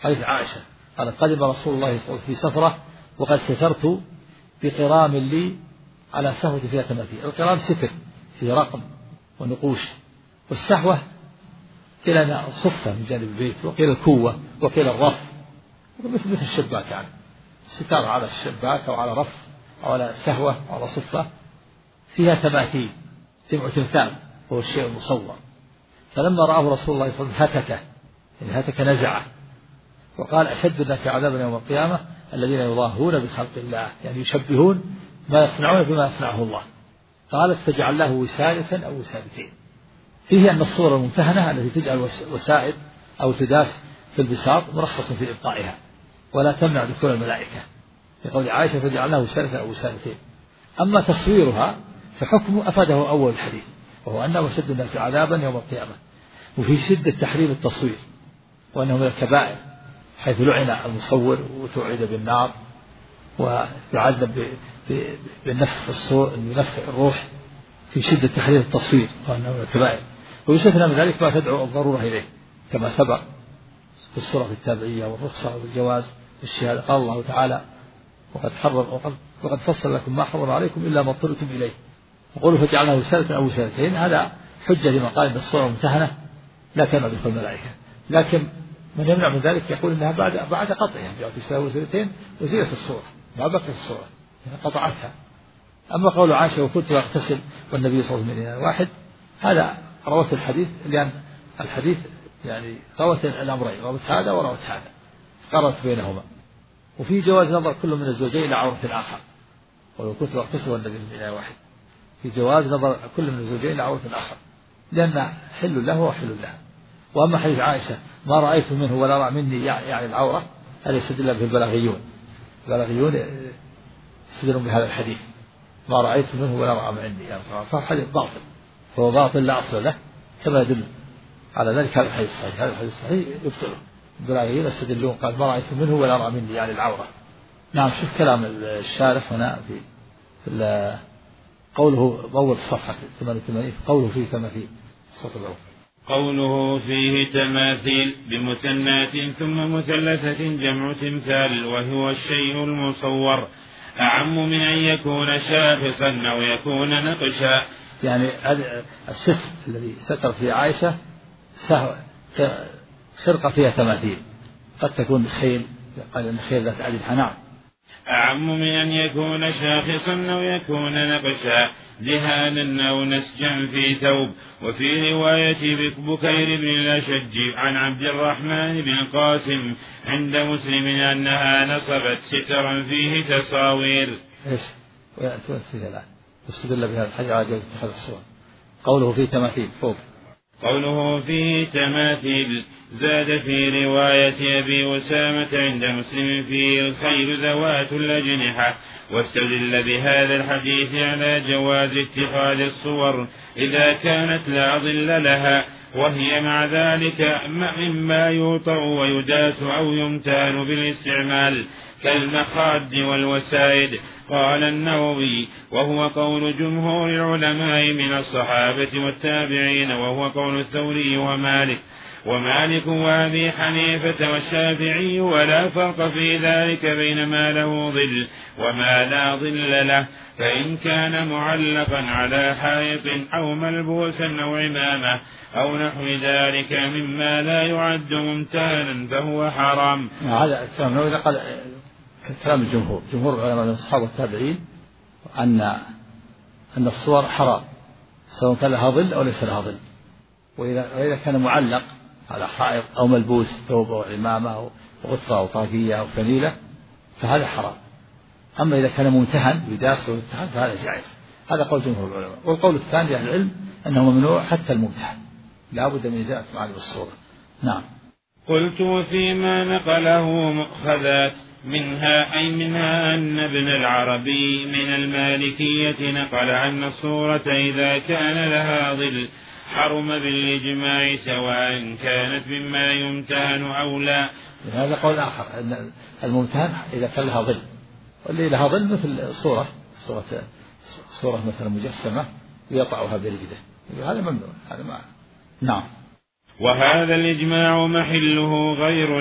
حديث عائشة قال قدم رسول الله صلى الله عليه وسلم في سفرة وقد سترت بقرام لي على سهوة فيها تماثيل. القرام ستر فيه رقم ونقوش، والسهوة قيل صفة من جانب البيت، وقيل الكوة، وقيل الرف، مثل الشباك يعني ستار على الشباك أو على رف أو على سهوة أو على صفة فيها تماثيل، جمع تمثال هو الشيء المصور. فلما رآه رسول الله صلى الله عليه وسلم هتك نزعه وقال أشد الناس عذابا يوم القيامة الذين يضاهون بخلق الله، يعني يشبهون ما يصنعون بما يصنعه الله. قال استجعل له وسادة أو وسادتين. فيه أن الصورة الممتهنة التي تجعل وسائد أو تداس في البساط مرخص في إبقائها ولا تمنع دخول الملائكة، لقول عائشة فجعل له وسادة أو وسادتين. أما تصويرها فحكمه أفاده أول الحديث، وهو أنه أشد الناس عذابا يوم القيامة، وفي شدة تحريم التصوير، وأنه من الكبائر حيث لعن المصور وتوعد بالنار ويعذب بالنفخ في الصور، بنفخ الروح، في شدة تحريم التصوير، وأنه من الكبائر. ويستثنى من ذلك ما تدعو الضرورة إليه كما سبق في الصورة التابعية والرخصة والجواز والشهادة. قال الله تعالى وقد فصل لكم ما حرم عليكم إلا ما اضطررتم إليه، وقولوا فجعلناه وسادة أو وسادتين، هذا حجة لما قال إن الصورة الممتهنة لا تمنع دخول الملائكة. لكن من يمنع من ذلك يقول إنها بعد قطعها جاءت وسادة وسادتين وزيلت الصورة ما بقت الصورة قطعتها. أما قول عائشة وكنت أغتسل والنبي صلى الله عليه وسلم واحد، هذا روت الحديث، لأن الحديث يعني روت الأمرين، روت هذا وروت هذا، قررت بينهما. وفي جواز نظر كل من الزوجين إلى عورة الآخر، ولو كنت أغتسل والنبي صلى الله عليه وسلم واحد، في جواز نظر كل من الزوجين إلى عورة الآخر، لأن حل له وحل له. وأما حديث عائشة ما رأيت منه ولا رأى مني يعني العورة، هذا يستدل به البلاغيون يستدلون بهذا الحديث ما رأيت منه ولا رأى من عندي، يعني فهو حديث باطل، فهو باطل لا أصل له، كما يدل على ذلك هذا الحديث الصحيح. هذا الحديث الصحيح يبطله البلاغيين يستدلون قال ما رأيت منه ولا رأى مني يعني العورة. نعم. شوف كلام الشارح هنا في قوله بأول الصفحة 88 قوله فيه تماثيل قوله فيه تماثيل بمثنات ثم مثلثة جمع تمثال، وهو الشيء المصور، أعم من أن يكون شاخصا أو يكون نقشا. يعني الستر الذي ستر فيه عائشة خرقة فيها تماثيل، قد تكون خيل، قال إن خيل ذات أجنحة. نعم. أعم من أن يكون شاخصا أو يكون نقشا دهانا أو نسجا في ثوب. وفي رواية بكير بن الأشج عن عبد الرحمن بن القاسم عند مسلم أنها نصبت سترا فيه تصاوير. إيش ويأتون الآن واستدل بهذا الحديث على جواز اتخاذ الصور. قوله فيه تماثيل فوق. قوله فيه تماثيل زاد في رواية أبي أسامة عند مسلم فيه الخيل ذوات الأجنحة، واستدل بهذا الحديث على جواز اتخاذ الصور إذا كانت لا ظل لها، وهي مع ذلك مما يوطأ ويداس أو يمتان بالاستعمال كالمخاد والوسائد. قال النووي وهو قول جمهور العلماء من الصحابة والتابعين، وهو قول الثوري ومالك وأبي حنيفة والشافعي، ولا فرق في ذلك بين ما له ظل وما لا ظل له، فإن كان معلقا على حائط أو ملبوسا أو عمامة أو نحو ذلك مما لا يعد ممتانا فهو حرام. هذا الكلام قال كلام جمهور العلماء من الصحابة والتابعين أن الصور حرام سواء كان لها ظل أو ليس لها ظل، وإذا كان معلق على حائط أو ملبوس ثوب أو عمامة أو غطرة أو طاقية أو فنيلة فهذا حرام. أما إذا كان ممتهن يداس ويمتهن فهذا جائز. هذا قول جمهور العلماء. والقول الثاني أهل العلم أنه ممنوع حتى الممتهن، لا بد من إزالة معالم الصورة. نعم. قلت وفيما نقله مؤخذات منها أن ابن العربي من المالكية نقل أن الصورة إذا كان لها ظل حرم بالإجماع سواء كانت مما يمتهن أو لا. هذا قول آخر أن الممتهن إذا كان لها ظل، واللي لها ظل مثل صورة مثلا مجسمة يطعها برجله، هذا ممنوع. هذا ما. نعم. وهذا الإجماع محله غير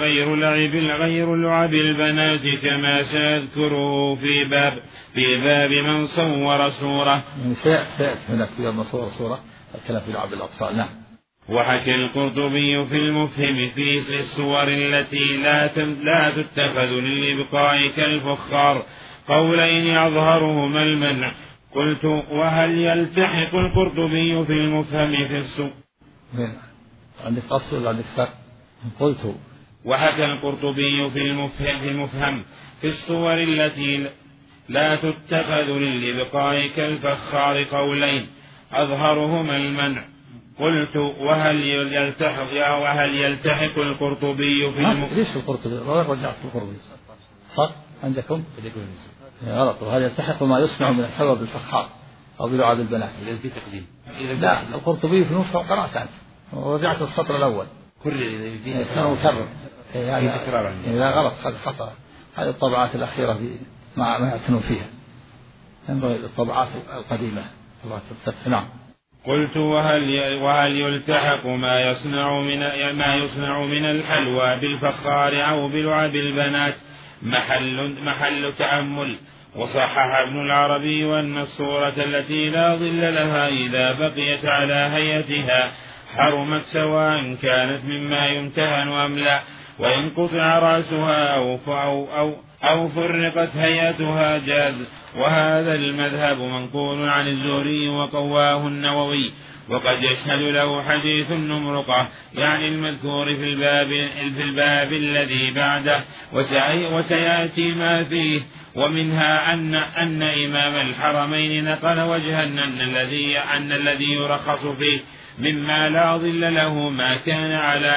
لعب البنات كما سأذكره في باب من صور صورة. سيأتي هناك في من صور صورة الكلام في لعب الأطفال. نعم. وحكى القرطبي في المفهم في الصور التي لا تتخذ للإبقاء كالفخار قولين أظهرهما المنع. قلت وهل يلتحق القرطبي في المفهم في الصور؟ عندك أصل ولا عندك سر؟ قلت وحكى القرطبي في المفهم في الصور التي لا تتخذ للإبقاء كالفخار قولين أظهرهما المنع. قلت وهل يلتحق القرطبي في المفهم؟ ليش القرطبي؟ رجعت القرطبي صح عندكم غلط. وهل يلتحق ما يصنع من الحلوى بالفخار أو بلعاب البنات؟ لا القرطبي في المفهم قرأت عنه ورجعت السطر الأول كان مكرر. لا غلط هذا خطأ. هذه الطبعات الأخيرة ما يعتنوا فيها ينبغي الطبعات القديمة. نعم. قلت وهل يلتحق ما يصنع من الحلوى بالفخار أو بلعب البنات؟ محل تأمل. وصحح ابن العربي أن الصورة التي لا ظل لها إذا بقيت على هيئتها حرمت سواء كانت مما يمتهن أم لا، وينقطع رأسها أو فرقت هيئتها جاز. وهذا المذهب منقول عن الزهري وقواه النووي، وقد يشهد له حديث النمرقة يعني المذكور في الباب الذي بعده وسيأتي ما فيه. ومنها أن إمام الحرمين نقل وجها أن الذي يرخص فيه مما لا ظل له ما كان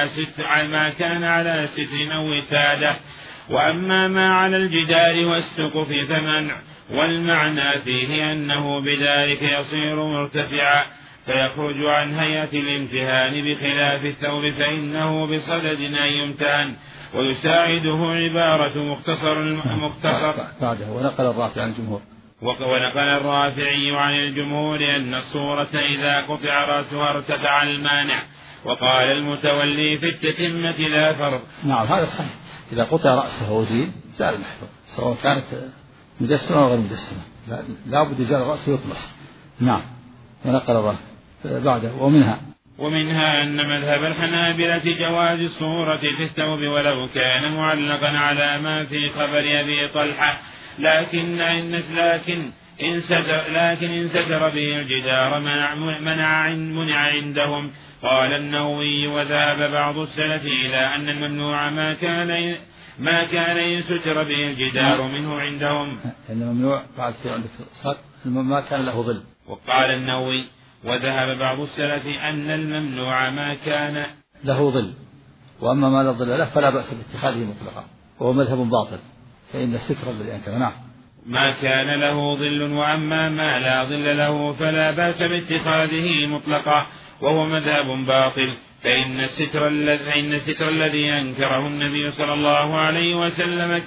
على ستر أو وسادة، وأما ما على الجدار والسقف فمنع. والمعنى فيه أنه بذلك يصير مرتفعا فيخرج عن هيئة الامتهان بخلاف الثوب فإنه بصدد أن يمتهن. ويساعده عبارة مختصر بعده. ونقل الرافعي عن الجمهور عن الجمهور أن الصورة إذا قطع رأسها ارتفع المانع. وقال المتولي في التتمة لا فرق. نعم هذا صحيح. إذا قطع رأسه وزيل زال المحذور سواء كانت مجسمة أو غير مجسمة لا بد يزال رأسه يطمس. نعم. ونقل الرافعي بعده. ومنها أن مذهب الحنابلة جواز الصورة في الثوب ولو كان معلقا على ما في خبر أبي طلحة، لكن إن ستر به الجدار منع عندهم. قال النووي وذهب بعض السلف إلى أن الممنوع ما كان إن ستر به الجدار منه عندهم. الممنوع بعد عندك ما كان له ظل. وقال النووي وذهب بعض السلف أن الممنوع ما كان له ظل، وأما ما لا ظل له فلا بأس باتخاذه مطلقا، وهو مذهب باطل فإن الستر الذي أنكر. نعم. ما كان له ظل، وأما ما لا ظل له فلا بأس باتخاذه مطلقا وهو مذهب باطل. فإن الستر الذي أنكره النبي صلى الله عليه وسلم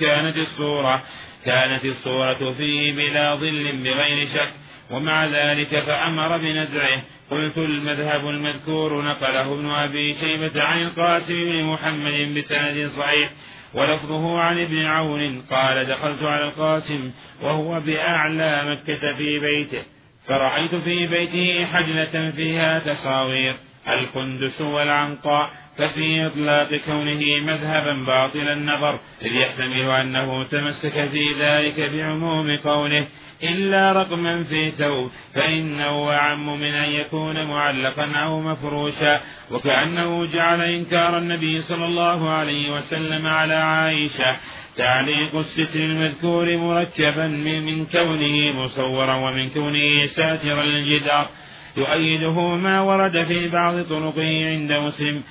كانت الصورة فيه بلا ظل بغير شك، ومع ذلك فأمر بنزعه. قلت المذهب المذكور نقله ابن أبي شيبة عن القاسم بن محمد بسند صحيح، ولفظه عن ابن عون قال دخلت على القاسم وهو بأعلى مكة في بيته، فرأيت في بيته حجلة فيها تصاوير القندس والعنقاء، ففي إطلاق كونه مذهبا باطل النظر، إذ يحتمل أنه تمسك في ذلك بعموم قوله إلا رقما في ثوب، فإنه أعم من أن يكون معلقا أو مفروشا. وكأنه جعل إنكار النبي صلى الله عليه وسلم على عائشة تعليق الستر المذكور مركبا من كونه مصورا ومن كونه ساترا للجدار. يؤيده ما ورد في بعض طرقه عند مسلم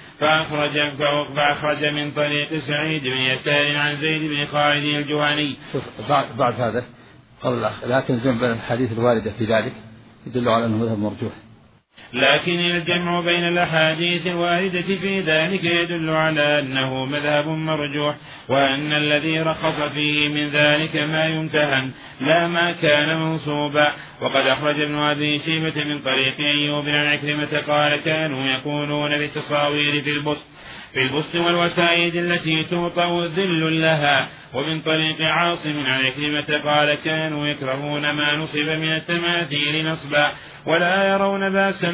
فأخرج من طريق سعيد بن يسار عن زيد بن خالد الجهني. بعد هذا قال لكن جنب الحديث الواردة في ذلك يدل على أنه مذهب مرجوح. لكن الجمع بين الأحاديث الواردة في ذلك يدل على أنه مذهب مرجوح، وأن الذي رخص فيه من ذلك ما يمتهن لا ما كان منصوبا. وقد أخرج ابن أبي شيبة من طريق أيوب عن عكرمة قال كانوا يكونون بالتصاوير في البسط والوسائد التي توطأ الذل لها. ومن طريق عاصم عن عكرمة قال كانوا يكرهون ما نصب من التماثيل نصبا، ولا يرون باسا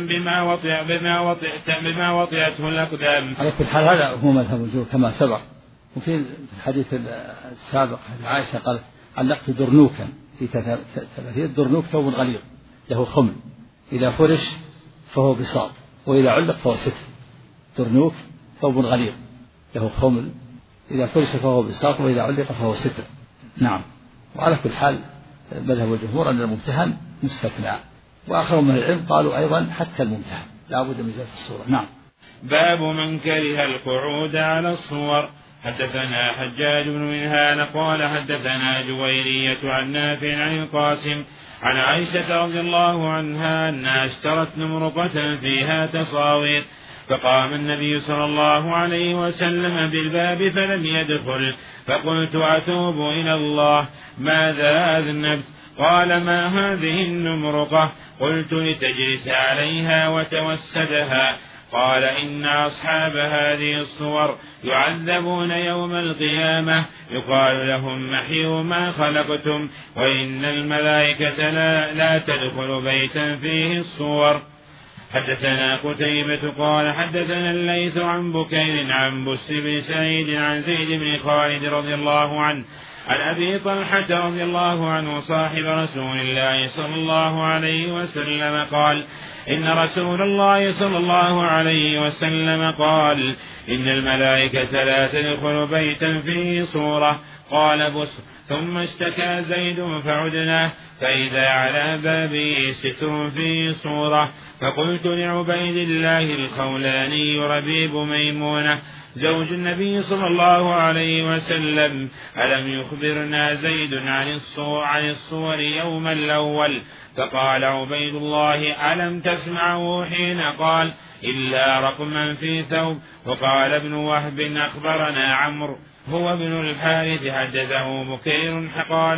بما وطئته الأقدام. على كل حال هذا هو مذهب الجمهور كما سبق. وفي الحديث السابق عائشة قالت علقت درنوكا في 30 درنوك ثوب غليظ له خمل إذا فرش فهو بساط وإذا علق فهو ستر. درنوك ثوب غليظ له خمل إذا فرش فهو بساط وإذا علق فهو ستر. نعم. وعلى كل حال مذهب الجمهور أن الممتهن مستثنى، وآخر من العلم قالوا أيضا حتى الممتهن لا بد من زيادة الصورة. نعم. باب من كره القعود على الصور. حدثنا حجاج بن منهال قال حدثنا جويرية عن نافع عن القاسم عن عائشة رضي الله عنها أنها اشترت نمرقة فيها تصاوير، فقام النبي صلى الله عليه وسلم بالباب فلم يدخل، فقلت أتوب إلى الله ماذا أذنبت؟ قال ما هذه النمرقة؟ قلت لتجلس عليها وتوسدها. قال إن أصحاب هذه الصور يعذبون يوم القيامة يقال لهم محيوا ما خلقتم، وإن الملائكة لا تدخل بيتا فيه الصور. حدثنا قتيبة قال حدثنا الليث عن بكير عن بس بن سعيد عن زيد بن خالد رضي الله عنه عن أبي طلحة رضي الله عنه صاحب رسول الله صلى الله عليه وسلم قال إن رسول الله صلى الله عليه وسلم قال إن الملائكة لا تدخل بيتا فيه صورة. قال بس ثم اشتكى زيد فعدناه فإذا على بابه ستر فيه صورة. فقلت لعبيد الله الخولاني ربيب ميمونة زوج النبي صلى الله عليه وسلم ألم يخبرنا زيد عن الصور يوم الأول؟ فقال عبيد الله ألم تسمعه حين قال إلا رقما في ثوب. وقال ابن وهب أخبرنا عمرو هو ابن الحارث حدثه بكير قال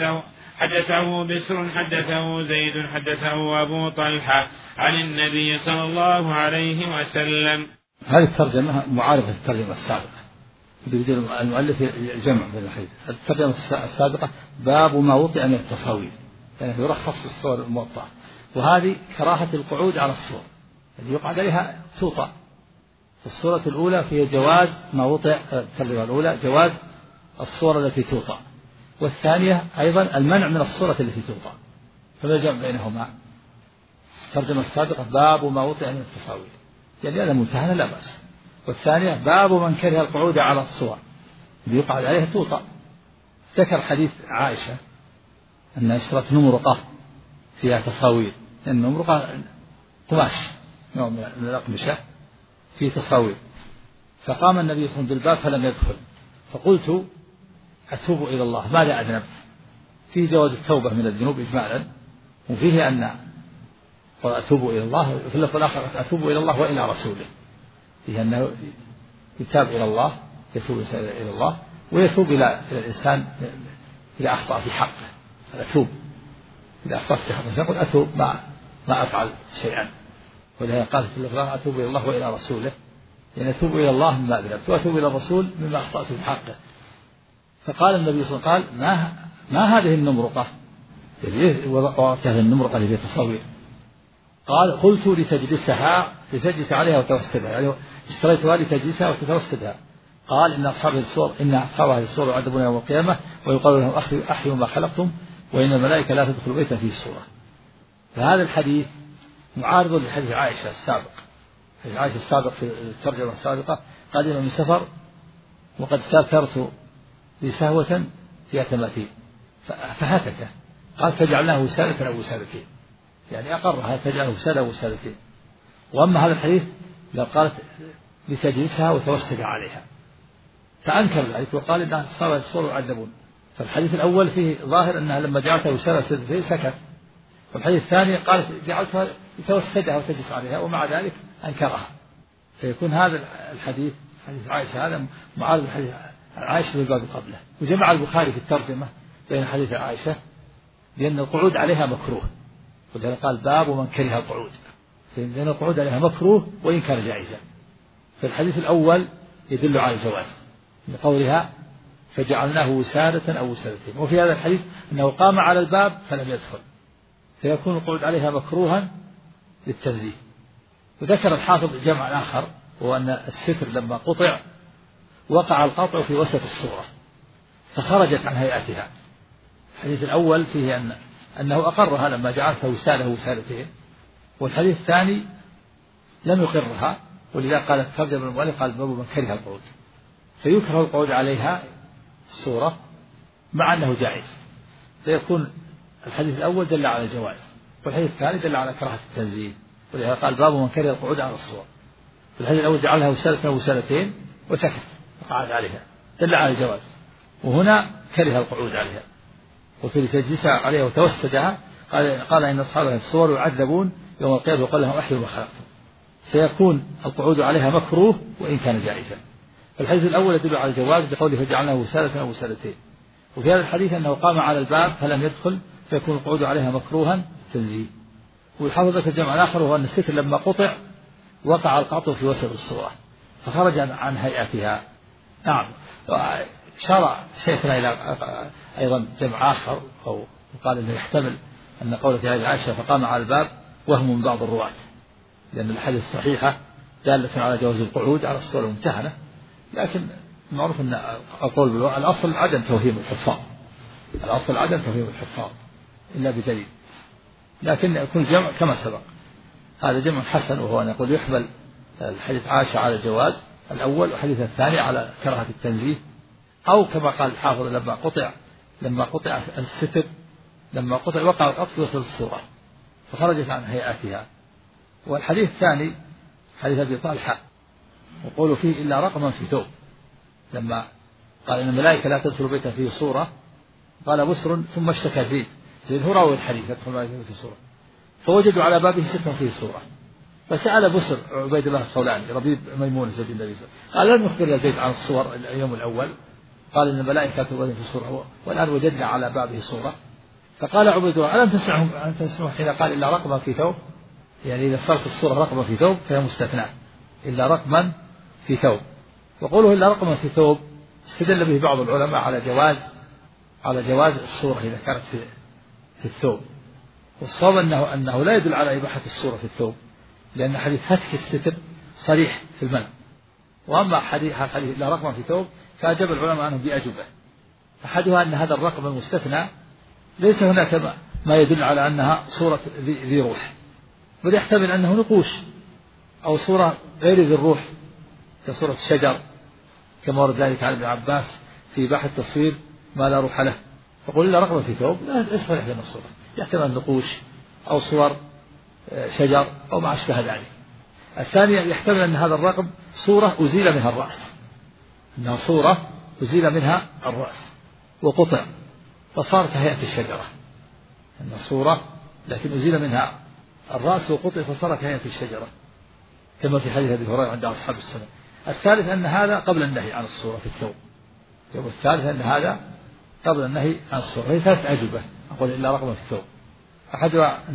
حدثه بسر حدثه زيد حدثه أبو طلحة عن النبي صلى الله عليه وسلم. هذه الترجمة معارضة الترجمة السابقة، يريد المؤلف الجمع بين الحديث. الترجمة السابقة باب ما وطئ من التصاوير، يعني يرخص الصور الموطأة، وهذه كراهة القعود على الصور التي يقعد عليها توطأ. الصورة الأولى فيها جواز ما وطئ، الترجمة الأولى جواز الصور التي توطأ، والثانية أيضا المنع من الصورة التي توطأ، فلا جمع بينهما. الترجمة السابقة باب ما وطئ من التصاوير، يعني هذا منتهى لا بأس، والثانية باب من كره القعود على الصور اللي يقعد عليها توطأ. ذكر حديث عائشة أنها اشترت نمرقة فيها تصاوير، النمرقة قماش نوع من الأقمشة في تصاوير، فقام النبي صلى الله عليه وسلم بالباب فلم يدخل، فقلت أتوب إلى الله ماذا أذنبت؟ فيه جواز التوبة من الذنوب إجمالا، وفيه أن أتوب إلى الله، في اللفظ الآخر أتوب إلى الله وإلى رسوله، فيه أنه يتاب إلى الله، يتوب إلى الله ويتوب إلى الإنسان إذا أخطأ في حقه. أتوب إذا أخطأت في حقه، يقول أتوب ما أفعل شيئا، ولهذا قال في اللفظ الآخر أتوب إلى الله وإلى رسوله، يعني أتوب إلى الله مما أذنبت وأتوب إلى الرسول مما أخطأت في حقه. فقال النبي صلى الله عليه وسلم قال ما هذه النمرقة؟ وضعت هذه النمرقة اللي فيها تصاوير. قال قلت لتجلس عليها وتوسدها، يعني اشتريتها لتجلسها وتتوسدها. قال إن أصحاب هذه الصور يعذبون يوم القيامة ويقال لهم أحيوا ما خلقتم وإن الملائكة لا تدخل بيتا فيه الصورة. فهذا الحديث معارض لحديث عائشة السابق. حديث عائشة السابق في الترجمة السابقة قدم من سفر وقد سافرت بسهوة فيها تماثيل فهتك، قال تجعلناه وسادة أو وسادتين، يعني أقرها تجعله وسادة أو وسادتين. وأما هذا الحديث لو قالت لتجلسها وتوسد عليها فأنكر ذلك وقال إنها صار الصور يعذبون. فالحديث الأول فيه ظاهر أنها لما جعلتها وسادة وسادتين سكت، والحديث الثاني قال جعلتها لتوسدها وتجلس عليها ومع ذلك أنكرها. فيكون هذا الحديث حديث عائشة هذا معارض حديث عائشة في الباب قبله. وجمع البخاري في الترجمة بين حديث عائشة لأن القعود عليها مكروه، ولهذا قال باب من كره القعود، لأن القعود عليها مكروه وإن كان جائزا. فالحديث الأول يدل على الجواز لقولها فجعلناه وسادة أو وسادتين، وفي هذا الحديث أنه قام على الباب فلم يدخل، فيكون القعود عليها مكروها للتنزيه. وذكر الحافظ جمع آخر وهو أن الستر لما قطع وقع القطع في وسط الصورة فخرجت عن هيئتها. الحديث الأول فيه أنه أقرها لما جعلتها وسادة وسادتين، والحديث الثاني لم يقرها، ولذا قال ترجم المؤلف قال باب من كره القعود، فيكره القعود عليها الصورة مع أنه جائز، فيكون الحديث الأول دل على الجواز والحديث الثاني دل على كراهة التنزيه، ولذا قال باب من كره القعود على الصور. في الحديث الأول جعلها وسادة وسادتين وسكت وقعد عليها دل على الجواز، وهنا كره القعود عليها وفي تجلس عليها وتوسدها قال إن أصحابها الصور يعذبون يوم القيامة وقال لهم أحيوا ما خلقتم، فيكون القعود عليها مكروه وإن كان جائزا. الحديث الأول يدل على الجواز بقوله فجعلناه وسادة أو وسادتين، وفي هذا الحديث أنه قام على الباب فلم يدخل فيكون القعود عليها مكروها تنزيه. والحافظ ذكر جمع آخر وهو أن الستر لما قطع وقع القطع في وسط الصورة فخرج عن هيئتها. نعم. شرع شيخنا إلى أيضا جمع آخر أو قال إنه يحتمل أن قوله في هذه عائشة فقام على الباب وهم من بعض الرواة، لأن الحديث الصحيحة دالة على جواز القعود على الصورة الممتهنة، لكن معروف أن القول الأصل عدم توهيم الحفاظ، الأصل عدم توهيم الحفاظ إلا بدليل، لكن يكون الجمع كما سبق. هذا جمع حسن وهو أن يقول يحمل الحديث عائشة على الجواز الأول والحديث الثاني على كراهة التنزيه، أو كما قال الحافظ لما قطع الستر لما قطع وقع القطع في وسط الصورة فخرجت عن هيئتها. والحديث الثاني حديث أبي طلحة وقولوا فيه إلا رقما في ثوب، لما قال إن الملائكة لا تدخل بيتا فيه صورة قال بسر ثم اشتكى زيد هو راوي الحديث يدخل الملائكة في صورة، فوجدوا على بابه سترا فيه صورة، فسأل بسر عبيد الله الخولاني ربيب ميمون زوج النبي صلى الله عليه وسلم قال لم يخبر زيد عن الصور اليوم الأول، قال إن الملائكة تدخل في صورة والآن وجدنا على بابه صورة. فقال عبيد الله ألم تسمعوا حين قال إلا رقما في ثوب، يعني إذا صارت الصورة رقما في ثوب فهي مستثناة إلا رقما في ثوب. وقوله إلا رقما في ثوب استدل به بعض العلماء على جواز الصورة إذا كانت في الثوب، والصواب أنه لا يدل على إباحة الصورة في الثوب، لأن حديث هتك الستر صريح في المنع، وأما حديث إلا رقما في ثوب فأجاب العلماء عنه بأجوبة. أحدها أن هذا الرقم المستثنى ليس هناك ما يدل على أنها صورة ذي روح، بل يحتمل أنه نقوش أو صورة غير ذي الروح كصورة الشجر، كما ورد ذلك عن ابن عباس في إباحة التصوير ما لا روح له، فقل إلا رقم في ثوب لا يصرح لنا الصورة، يحتمل النقوش أو صور شجر أو ما أشبه ذلك. الثانية يحتمل أن هذا الرقم صورة أزيل منها الرأس، أنها صورة أزيل منها الرأس وقطع فصارت هيئة الشجرة، أنها صورة لكن أزيل منها الرأس وقطع فصارت هيئة الشجرة كما في حديث أبي هريرة عند أصحاب السنة. الثالث أن هذا قبل النهي عن الصورة في الثوب، والثالث أن هذا قبل النهي عن الصورة. هي ثلاث أجوبة أقول إلا رقم في الثوب. أحدها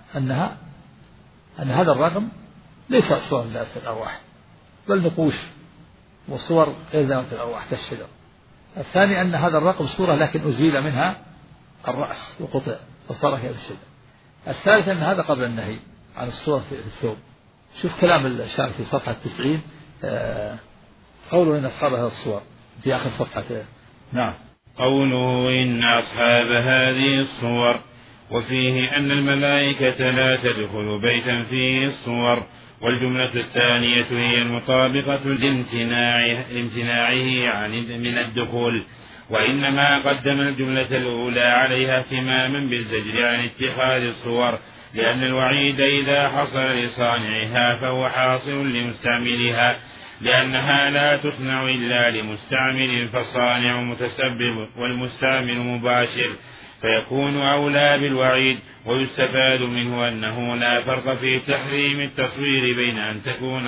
أن هذا الرقم ليس صور ذات الأرواح بل نقوش وصور غير ذات الأرواح كالشجر. الثاني أن هذا الرقم صورة لكن أزيل منها الرأس وقطع فصار هي الشجر. الثالث أن هذا قبل النهي عن الصورة في الثوب. شوف كلام الشارح في صفحة 90 قوله إن أصحاب هذه الصور في آخر صفحة. نعم. قوله إن أصحاب هذه الصور، وفيه أن الملائكة لا تدخل بيتا فيه الصور. والجملة الثانية هي المطابقة لامتناعه من الدخول، وإنما قدم الجملة الأولى عليها اهتماما بالزجر عن اتخاذ الصور، لأن الوعيد إذا حصل لصانعها فهو حاصل لمستعملها، لأنها لا تصنع إلا لمستعمل، فالصانع متسبب والمستعمل مباشر، فيكون أولى بالوعيد. ويستفاد منه أنه لا فرق في تحريم التصوير بين أن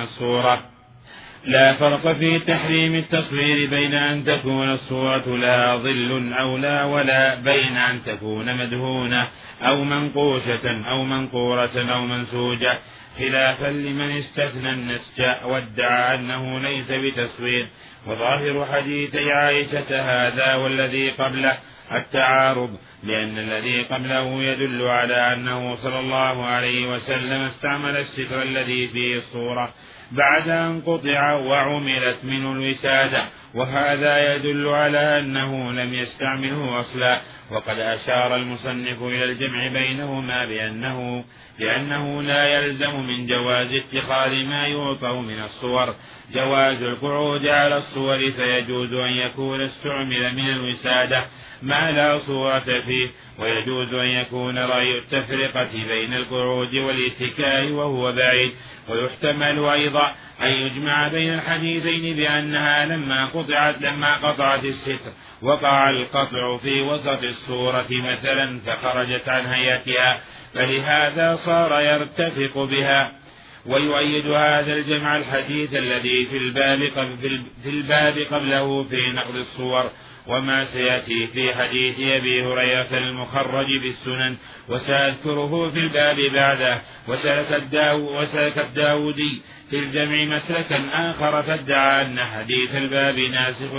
تكون الصورة لا ظل أو لا، ولا بين أن تكون مدهونة أو منقوشة أو منقورة أو منسوجة، خلافا لمن استثنى النسج وادعى أنه ليس بتصوير. وظاهر حديثي عائشة هذا والذي قبله التعارض، لأن الذي قبله يدل على أنه صلى الله عليه وسلم استعمل الستر الذي فيه الصورة بعد أن قطع وعملت منه الوسادة، وهذا يدل على أنه لم يستعمله أصلا. وقد أشار المصنف إلى الجمع بينهما بأنه لا يلزم من جواز اتخاذ ما يعطى من الصور جواز القعود على الصور، فيجوز أن يكون استعمل من الوسادة ما لا صورة فيه، ويجوز أن يكون رأي التفرقة بين القعود والاتكاء وهو بعيد. ويحتمل أيضا أن يجمع بين الحديثين بأنها لما قطعت الستر وقع القطع في وسط الصورة مثلا فخرجت عن هيئتها، فلهذا صار يرتفق بها. ويؤيد هذا الجمع الحديث الذي في الباب قبله في نقل الصور، وما سيأتي في حديث أبي هريرة المخرج بالسنن، وسأذكره في الباب بعده. وسلك الداودي في الجمع مسلكا آخر، فادعى أن حديث الباب ناسخ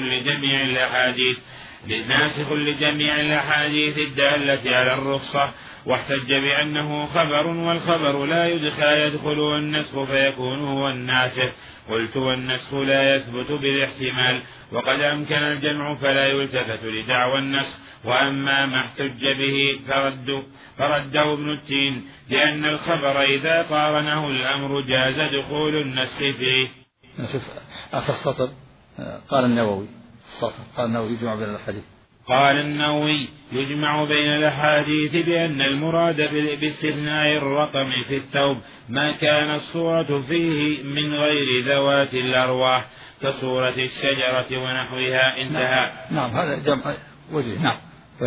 لجميع الأحاديث الدالة على الرخصة، واحتج بأنه خبر، والخبر لا يدخل النسخ فيكون هو الناسخ. قلت والنسخ لا يثبت بالاحتمال، وقد أمكن الجمع فلا يلتفت لدعوى النسخ. وأما ما احتج به فرده ابن التين لأن الخبر إذا قارنه الأمر جاز دخول النسخ فيه. آخر سطر قال النووي يجمع بين الحديث. قال النووي يجمع بين الأحاديث بأن المراد باستثناء الرقم في الثوب ما كان الصورة فيه من غير ذوات الأرواح كصورة الشجرة ونحوها. انتهى. نعم هذا جمع وجه. نعم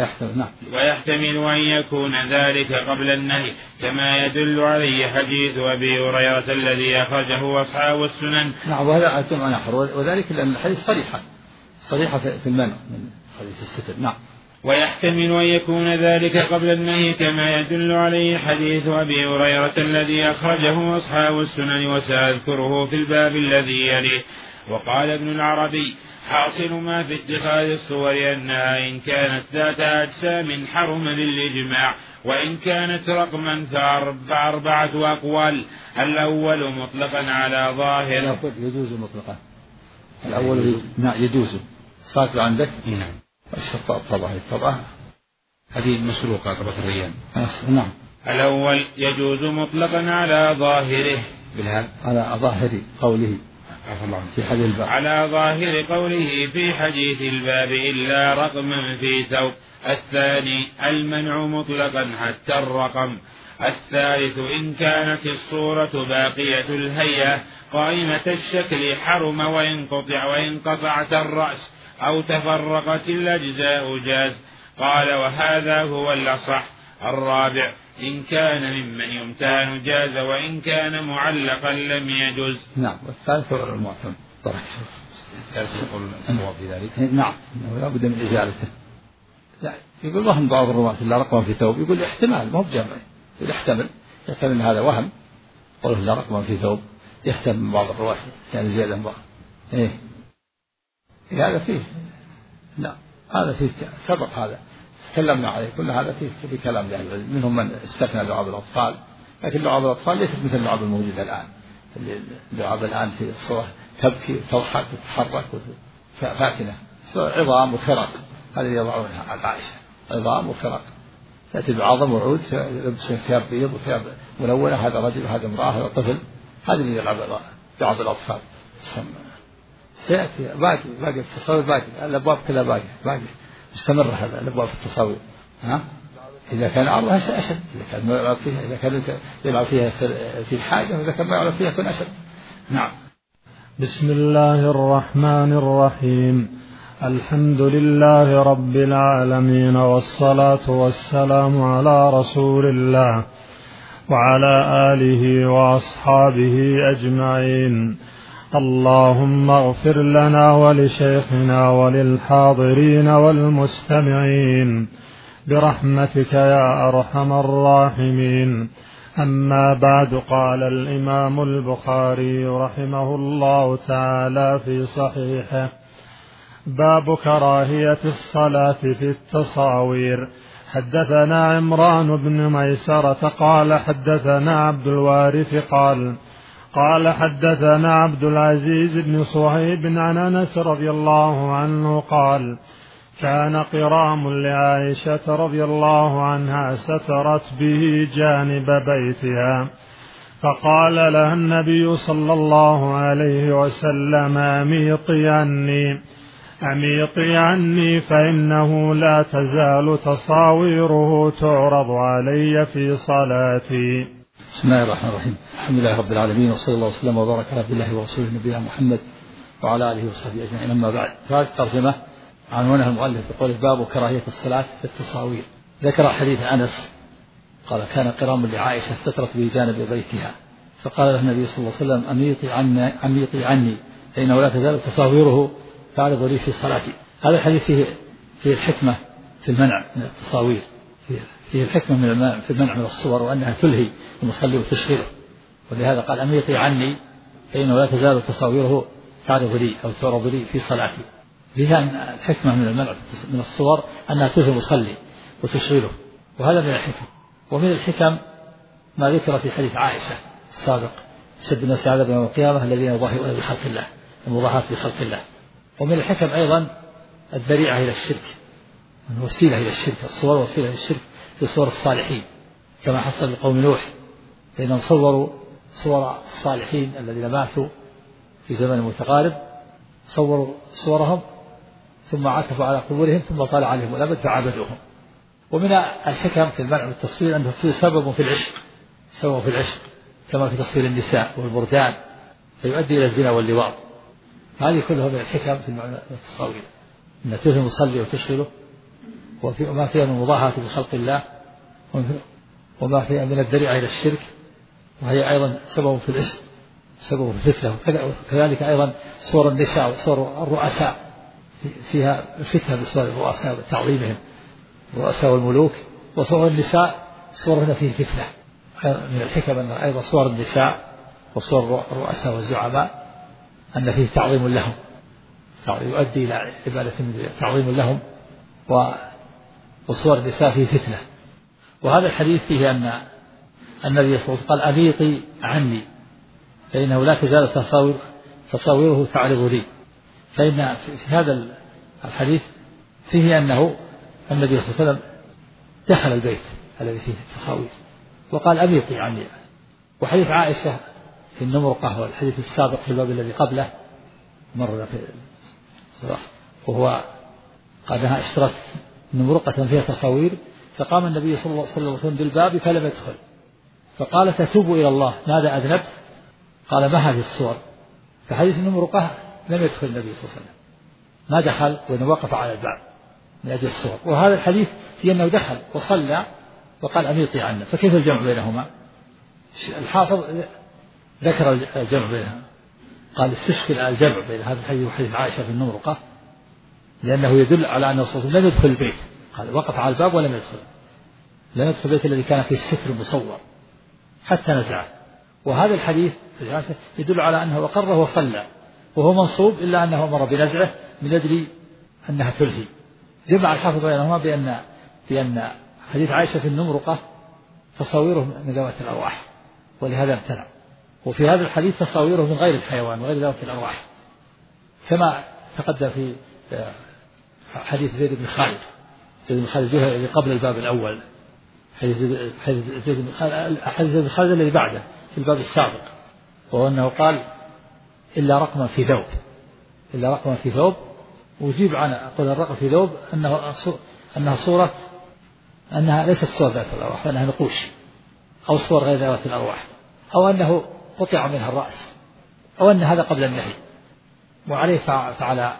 ويحتمل أن يكون ذلك قبل النهي، كما يدل عليه حديث أبي هريرة الذي أخرجه أصحاب السنن. نعم وهذا أتم نحر، وذلك لأن الحديث صريحة في المنع من حديث الستر. نعم. ويحتمل أن يكون ذلك قبل النهي، كما يدل عليه حديث أبي هريرة الذي أخرجه أصحاب السنن، وسأذكره في الباب الذي يليه. وقال ابن العربي حاصل ما في اتخاذ الصور أنها إن كانت ذات أجسام حرم بالإجماع، وإن كانت رقما فأربعة أقوال. الأول مطلقا على ظاهر. يجوز مطلقا. الأول يجوز. صارت عندك؟ نعم. طبعا هذه مسروقة طبعا الريان. نعم. الأول يجوز مطلقا على ظاهره على ظاهر قوله في حديث الباب، على ظاهر قوله في حديث الباب إلا رقما في ثوب. الثاني المنع مطلقا حتى الرقم. الثالث إن كانت الصورة باقية الهيئة قائمة الشكل حرم وإن قطعت الرأس أو تفرقت الأجزاء جاز. قال وهذا هو الأصح. الرابع إن كان ممن يمتهن جاز، وإن كان معلقا لم يجز. نعم. والثالث هو المعتمد. الثالث يقول الصواب في ذلك. نعم لا بد من إزالته. يقول وهم بعض الرواة لا رقم في ثوب، يقول احتمال ما هو بجمع، يحتمل هذا وهم، قوله لا رقم في ثوب يحتمل من بعض الرواة يعني زيادة بعض. هذا فيه لا هذا فيه سبق، هذا تكلمنا عليه، كل هذا فيه كلام يعني منهم من استثنى لعاب الأطفال، لكن لعاب الأطفال ليست مثل اللعاب الموجودة الآن. اللعاب الآن في الصورة تبكي وتضحك وتتحرك فاكنة، عظام وخرق، هذه يضعونها على عائشة، عظام وخرق، تأتي بعظم وعود يلبسون ثياب بيض وثياب ملونة، هذا رجل هذا امرأة هذا طفل، هذه اللي لعاب الأطفال. سيأتي باقي التصوير، باقي الأبواب كلها باقي مستمر هذا الأبواب التصوير. إذا كان عرضها أشد، إذا كان ما يلعب فيها، إذا كان يلعب فيها في الحاجة، وإذا كان ما يلعب فيها يكون أشد. نعم. بسم الله الرحمن الرحيم. الحمد لله رب العالمين، والصلاة والسلام على رسول الله وعلى آله وأصحابه أجمعين. اللهم اغفر لنا ولشيخنا وللحاضرين والمستمعين برحمتك يا أرحم الراحمين. أما بعد، قال الإمام البخاري رحمه الله تعالى في صحيحه: باب كراهية الصلاة في التصاوير. حدثنا عمران بن ميسرة قال حدثنا عبد الوارث قال حدثنا عبد العزيز بن صهيب عن أنس رضي الله عنه قال: كان قرام لعائشة رضي الله عنها سترت به جانب بيتها، فقال لها النبي صلى الله عليه وسلم: أميطي عني فإنه لا تزال تصاويره تعرض علي في صلاتي. بسم الله الرحمن الرحيم. الحمد لله رب العالمين، وصلى الله وسلم وبارك على عبد الله ورسوله نبينا محمد وعلى آله وصحبه أجمعين. أما بعد، هذه الترجمة عنوانها المؤلف بقول: باب كراهية الصلاة في التصاوير. ذكر حديث أنس قال: كان قرام لعائشة سترت به جانب بيتها، فقال له النبي صلى الله عليه وسلم: أميطي عني فإنه لا تزال تصاويره تعرض لي في صلاتي. هذا الحديث فيه الحكمة في المنع من التصاوير، فيه الحكمة في المنع من الصور، وأنها تلهي المصلي وتشغله، ولهذا قال: أميطي عني فإنه لا تزال تصاويره تعرض لي أو تعرض لي في صلاتي. فيها الحكمة من المنع من الصور أنها تلهي المصلي وتشغله، وهذا من الحكم. ومن الحكم ما ذكر في حديث عائشة السابق: شد الناس عذابا يوم القيامة الذين يضاهئون بخلق الله، المضاهاة بخلق الله. ومن الحكم أيضا الذريعة إلى الشرك، الوسيلة إلى الشرك، الصور وسيلة إلى الشرك في صور الصالحين، كما حصل لقوم نوح فإنهم صوروا صور الصالحين الذين ماتوا في زمن متقارب، صوروا صورهم ثم عكفوا على قبورهم ثم طال عليهم الأبد فعبدوهم. ومن الحكم في المنع والتصوير أن التصوير سبب في العشق، كما في تصوير النساء والبردان فيؤدي إلى الزنا واللواط. هذه كلها من الحكم في التصاوير، أن تلهي المصلي وتشغله، وما فيها من مضاهاة بخلق الله، وما فيها من الذريعة إلى الشرك، وهي أيضا سبب في العشق، سبب في الفتنة. وكذلك أيضا صور النساء وصور الرؤساء فيها فتنة بصور الرؤساء وتعظيمهم، الرؤساء والملوك. وصور النساء صورهن فيه فتنة. من الحكم أن أيضا صور النساء وصور الرؤساء والزعماء أن فيه تعظيم لهم، يؤدي إلى عبادة تعظيم لهم، وصور النساء فيه فتنة. وهذا الحديث فيه أن النبي صلى الله عليه وسلم قال: أميطي عني فإنه لا تزال تصاويره تعرض لي. فإن في هذا الحديث فيه أنه النبي صلى الله عليه وسلم دخل البيت الذي فيه التصاوير وقال: أميطي عني. وحديث عائشة في النمرقة والحديث السابق في الباب الذي قبله مر في الصباح، وهو قال لها: اشترت نمرقة فيها تصاوير، فقام النبي صلى الله عليه وسلم بالباب فلم يدخل، فقالت: أتوب إلى الله ماذا أذنبت؟ قال: ما هذه الصور؟ فحديث النمرقة لم يدخل النبي صلى الله عليه وسلم، ما دخل وإنه وقف على الباب من أجل الصور. وهذا الحديث في أنه دخل وصلى وقال: أميطي عنا. فكيف الجمع بينهما؟ الحافظ ذكر الجمع بينهما، قال: استشكل الجمع بين هذا الحديث وحديث عائشة في النمرقة، لأنه يدل على أن الرسول لم يدخل البيت، قال: وقف على الباب ولم يدخل، لم يدخل البيت الذي كان فيه الستر المصور حتى نزعه. وهذا الحديث يدل على أنه أقر وصلى وهو منصوب، إلا أنه أمر بنزعه من أجل أنها تلهي. جمع الحافظ بينهما بأن حديث عائشة في النمرقة تصاويره من ذوات الأرواح، ولهذا امتنع. وفي هذا الحديث تصاويره من غير الحيوان وغير ذوات الأرواح، كما تقدم في حديث زيد بن خالد الذي قبل الباب الأول، حديث زيد بن خالد الذي بعده في الباب السابق، وهو أنه قال: إلا رقما في ثوب. وجيب عن قول الرقم في ثوب أنها صورة، أنها ليست صور ذات الأرواح، وأنها نقوش أو صور غير ذات الأرواح، أو أنه قطع منها الرأس، أو أن هذا قبل النهي. وعليه فعل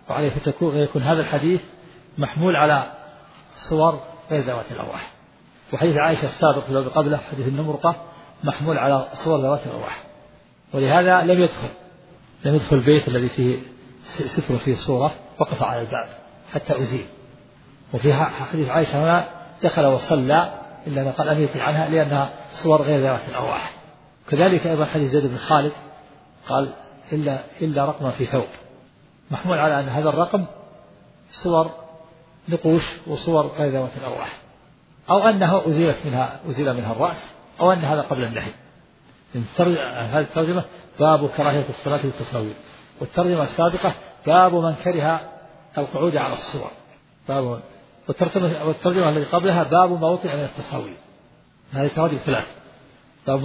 وعليه يكون هذا الحديث محمول على صور غير ذوات الأرواح. وحديث عائشة السابق لو قبله حديث النمرقة محمول على صور ذوات الأرواح، ولهذا لم يدخل البيت الذي فيه ستر فيه صورة، وقف على الباب حتى أزيل. وفي حديث عائشة هنا دخل وصلى إلا أن قال أن يطيع عنها لأنها صور غير ذوات الأرواح. كذلك أيضا حديث زيد بن خالد قال إلا رقما في ثوب، محمول على أن هذا الرقم صور نقوش وصور غير ذوات الأرواح، أو أنها أزيل منها الرأس، أو أن هذا قبل النهي. هذه الترجمة باب كراهية الصلاة للتصاوير، والترجمة السابقة باب من كره القعود على الصور، والترجمة التي قبلها باب ما وطئ من التصاوير. هذه ترجمة ثلاث. باب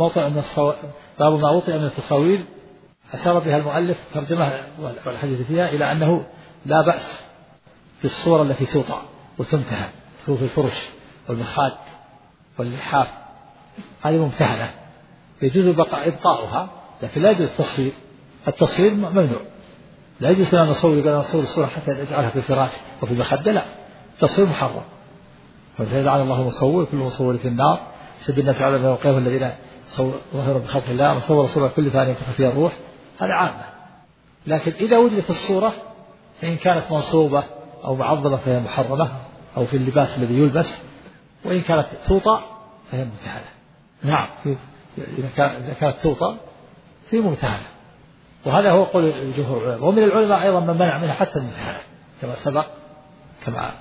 ما وطئ من التصاوير أشار بها المؤلف ترجمة والحديث فيها إلى أنه لا بأس بالصور التي توطأ وتمتهن في الفرش والمخاد واللحاف، هذه ممتهنة يجوز إبقاؤها، لكن لا يجوز التصوير ممنوع. لا يجوز أن نصور الصورة حتى نجعلها في الفراش وفي المخدة، لا، التصوير محرم. ولعن الله المصور، كل مصور في النار، شد الناس على ما يوقعه الذين ظهروا بخلق الله، وصور صورة كل ثانية ينفخ فيها الروح، هذا عامة. لكن إذا وجدت الصورة فإن كانت منصوبة أو معظمة فهي محرمة، أو في اللباس الذي يلبس، وإن كانت توطأ فهي ممتهنة. نعم، إذا كانت توطأ في ممتهنة، وهذا هو قول الجمهور العلماء. ومن العلماء أيضا من منع منها حتى الممتهنة كما سبق، كما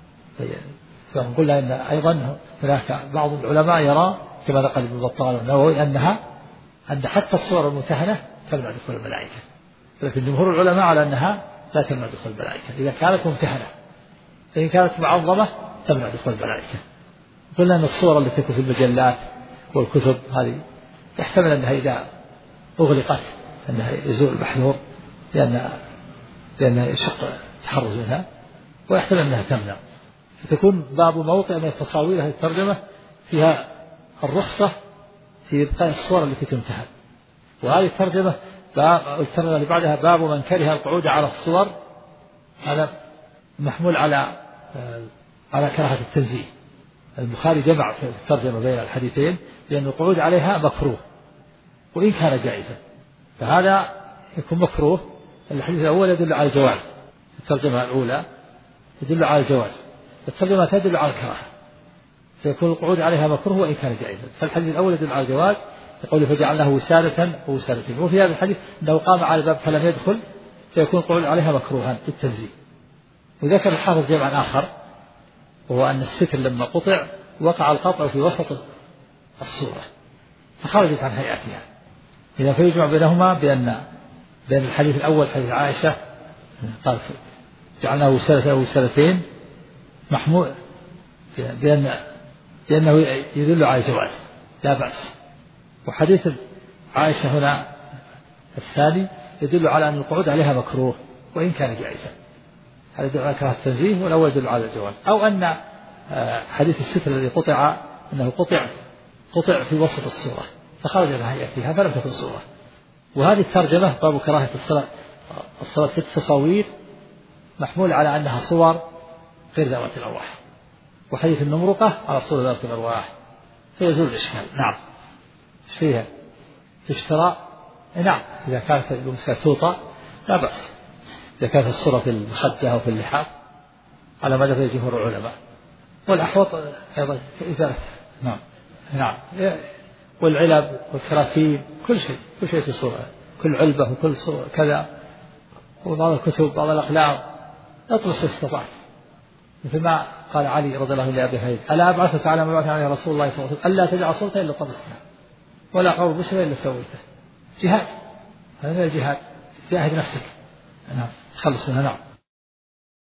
قلنا أن أيضا هناك بعض العلماء يرى كما نقل ابن بطال والنووي أن حتى الصور الممتهنة تمنع دخول الملائكة، لكن جمهور العلماء على أنها لا تمنع دخول الملائكة إذا كانت ممتهنة، فإن كانت معظمة تمنع دخول الملائكة. قلنا أن الصور التي تكون في المجلات والكتب هذه يحتمل أنها إذا أغلقت أنها يزول المحذور لأن يشق التحرز منها، ويحتمل أنها تمنع. فتكون باب موطئ من التصاوير هذه الترجمة فيها الرخصة في إبقاء الصور التي تمتهن. وهذه الترجمة اللي بعدها باب من كره القعود على الصور، هذا محمول على كراهة التنزيه. البخاري جمع في الترجمة بين الحديثين لأن القعود عليها مكروه وإن كان جائزا، فهذا يكون مكروه. الحديث الأول يدل على الجواز، الترجمة الأولى يدل على الجواز، الترجمة تدل على الكراهة، فيكون القعود عليها مكروه وإن كان جائزا. فالحديث الأول يدل على الجواز، يقول فجعلناه وسادة ووسادتين. وفي هذا الحديث أنه قام على الباب فلم يدخل، فيكون القعود عليها مكروها بالتنزيه. وذكر الحافظ جمعا آخر، وهو أن الستر لما قطع وقع القطع في وسط الصورة فخرجت عن هيئتها. إذا فيجمع بينهما بين الحديث الأول حديث عائشة قال جعلناه وسادة ووسادتين محمول بأنه يدل على الجواز لا بأس، وحديث عائشة هنا الثاني يدل على أن القعود عليها مكروه وإن كان جائزا، هذا يدل على كراهة التنزيه، والأول يدل على الجواز. أو أن حديث الستر الذي قطع أنه قطع في وسط الصورة فخرج من هيئتها فلم تكن صورة. وهذه الترجمة باب كراهة الصلاة في التصاوير محمول على أنها صور غير ذوات الأرواح، وحديث النمرقة على صور ذوات الأرواح، فيزول الإشكال. نعم، فيها تشترى، نعم، إذا كانت المسألة توطأ لا بأس، إذا كانت الصورة في المخدة أو في اللحاف على ما ذكر جمهور العلماء. والأحوط أيضا في إزالة، نعم، والعلب والكراتين كل شيء في صورة، كل علبة وكل صورة كذا، وبعض الكتب بعض الأقلام اطلس استطعت، مثل ما قال علي رضي الله عنه لأبي هريرة ألا أبعثك على ما بعث عليه رسول الله صلى الله عليه وسلم ألا تدع صورة إلا طمستها ولا حور بشر إلا سويته. جهاد، هذا من الجهاد، جاهد نفسك، نعم، تخلص منها. نعم.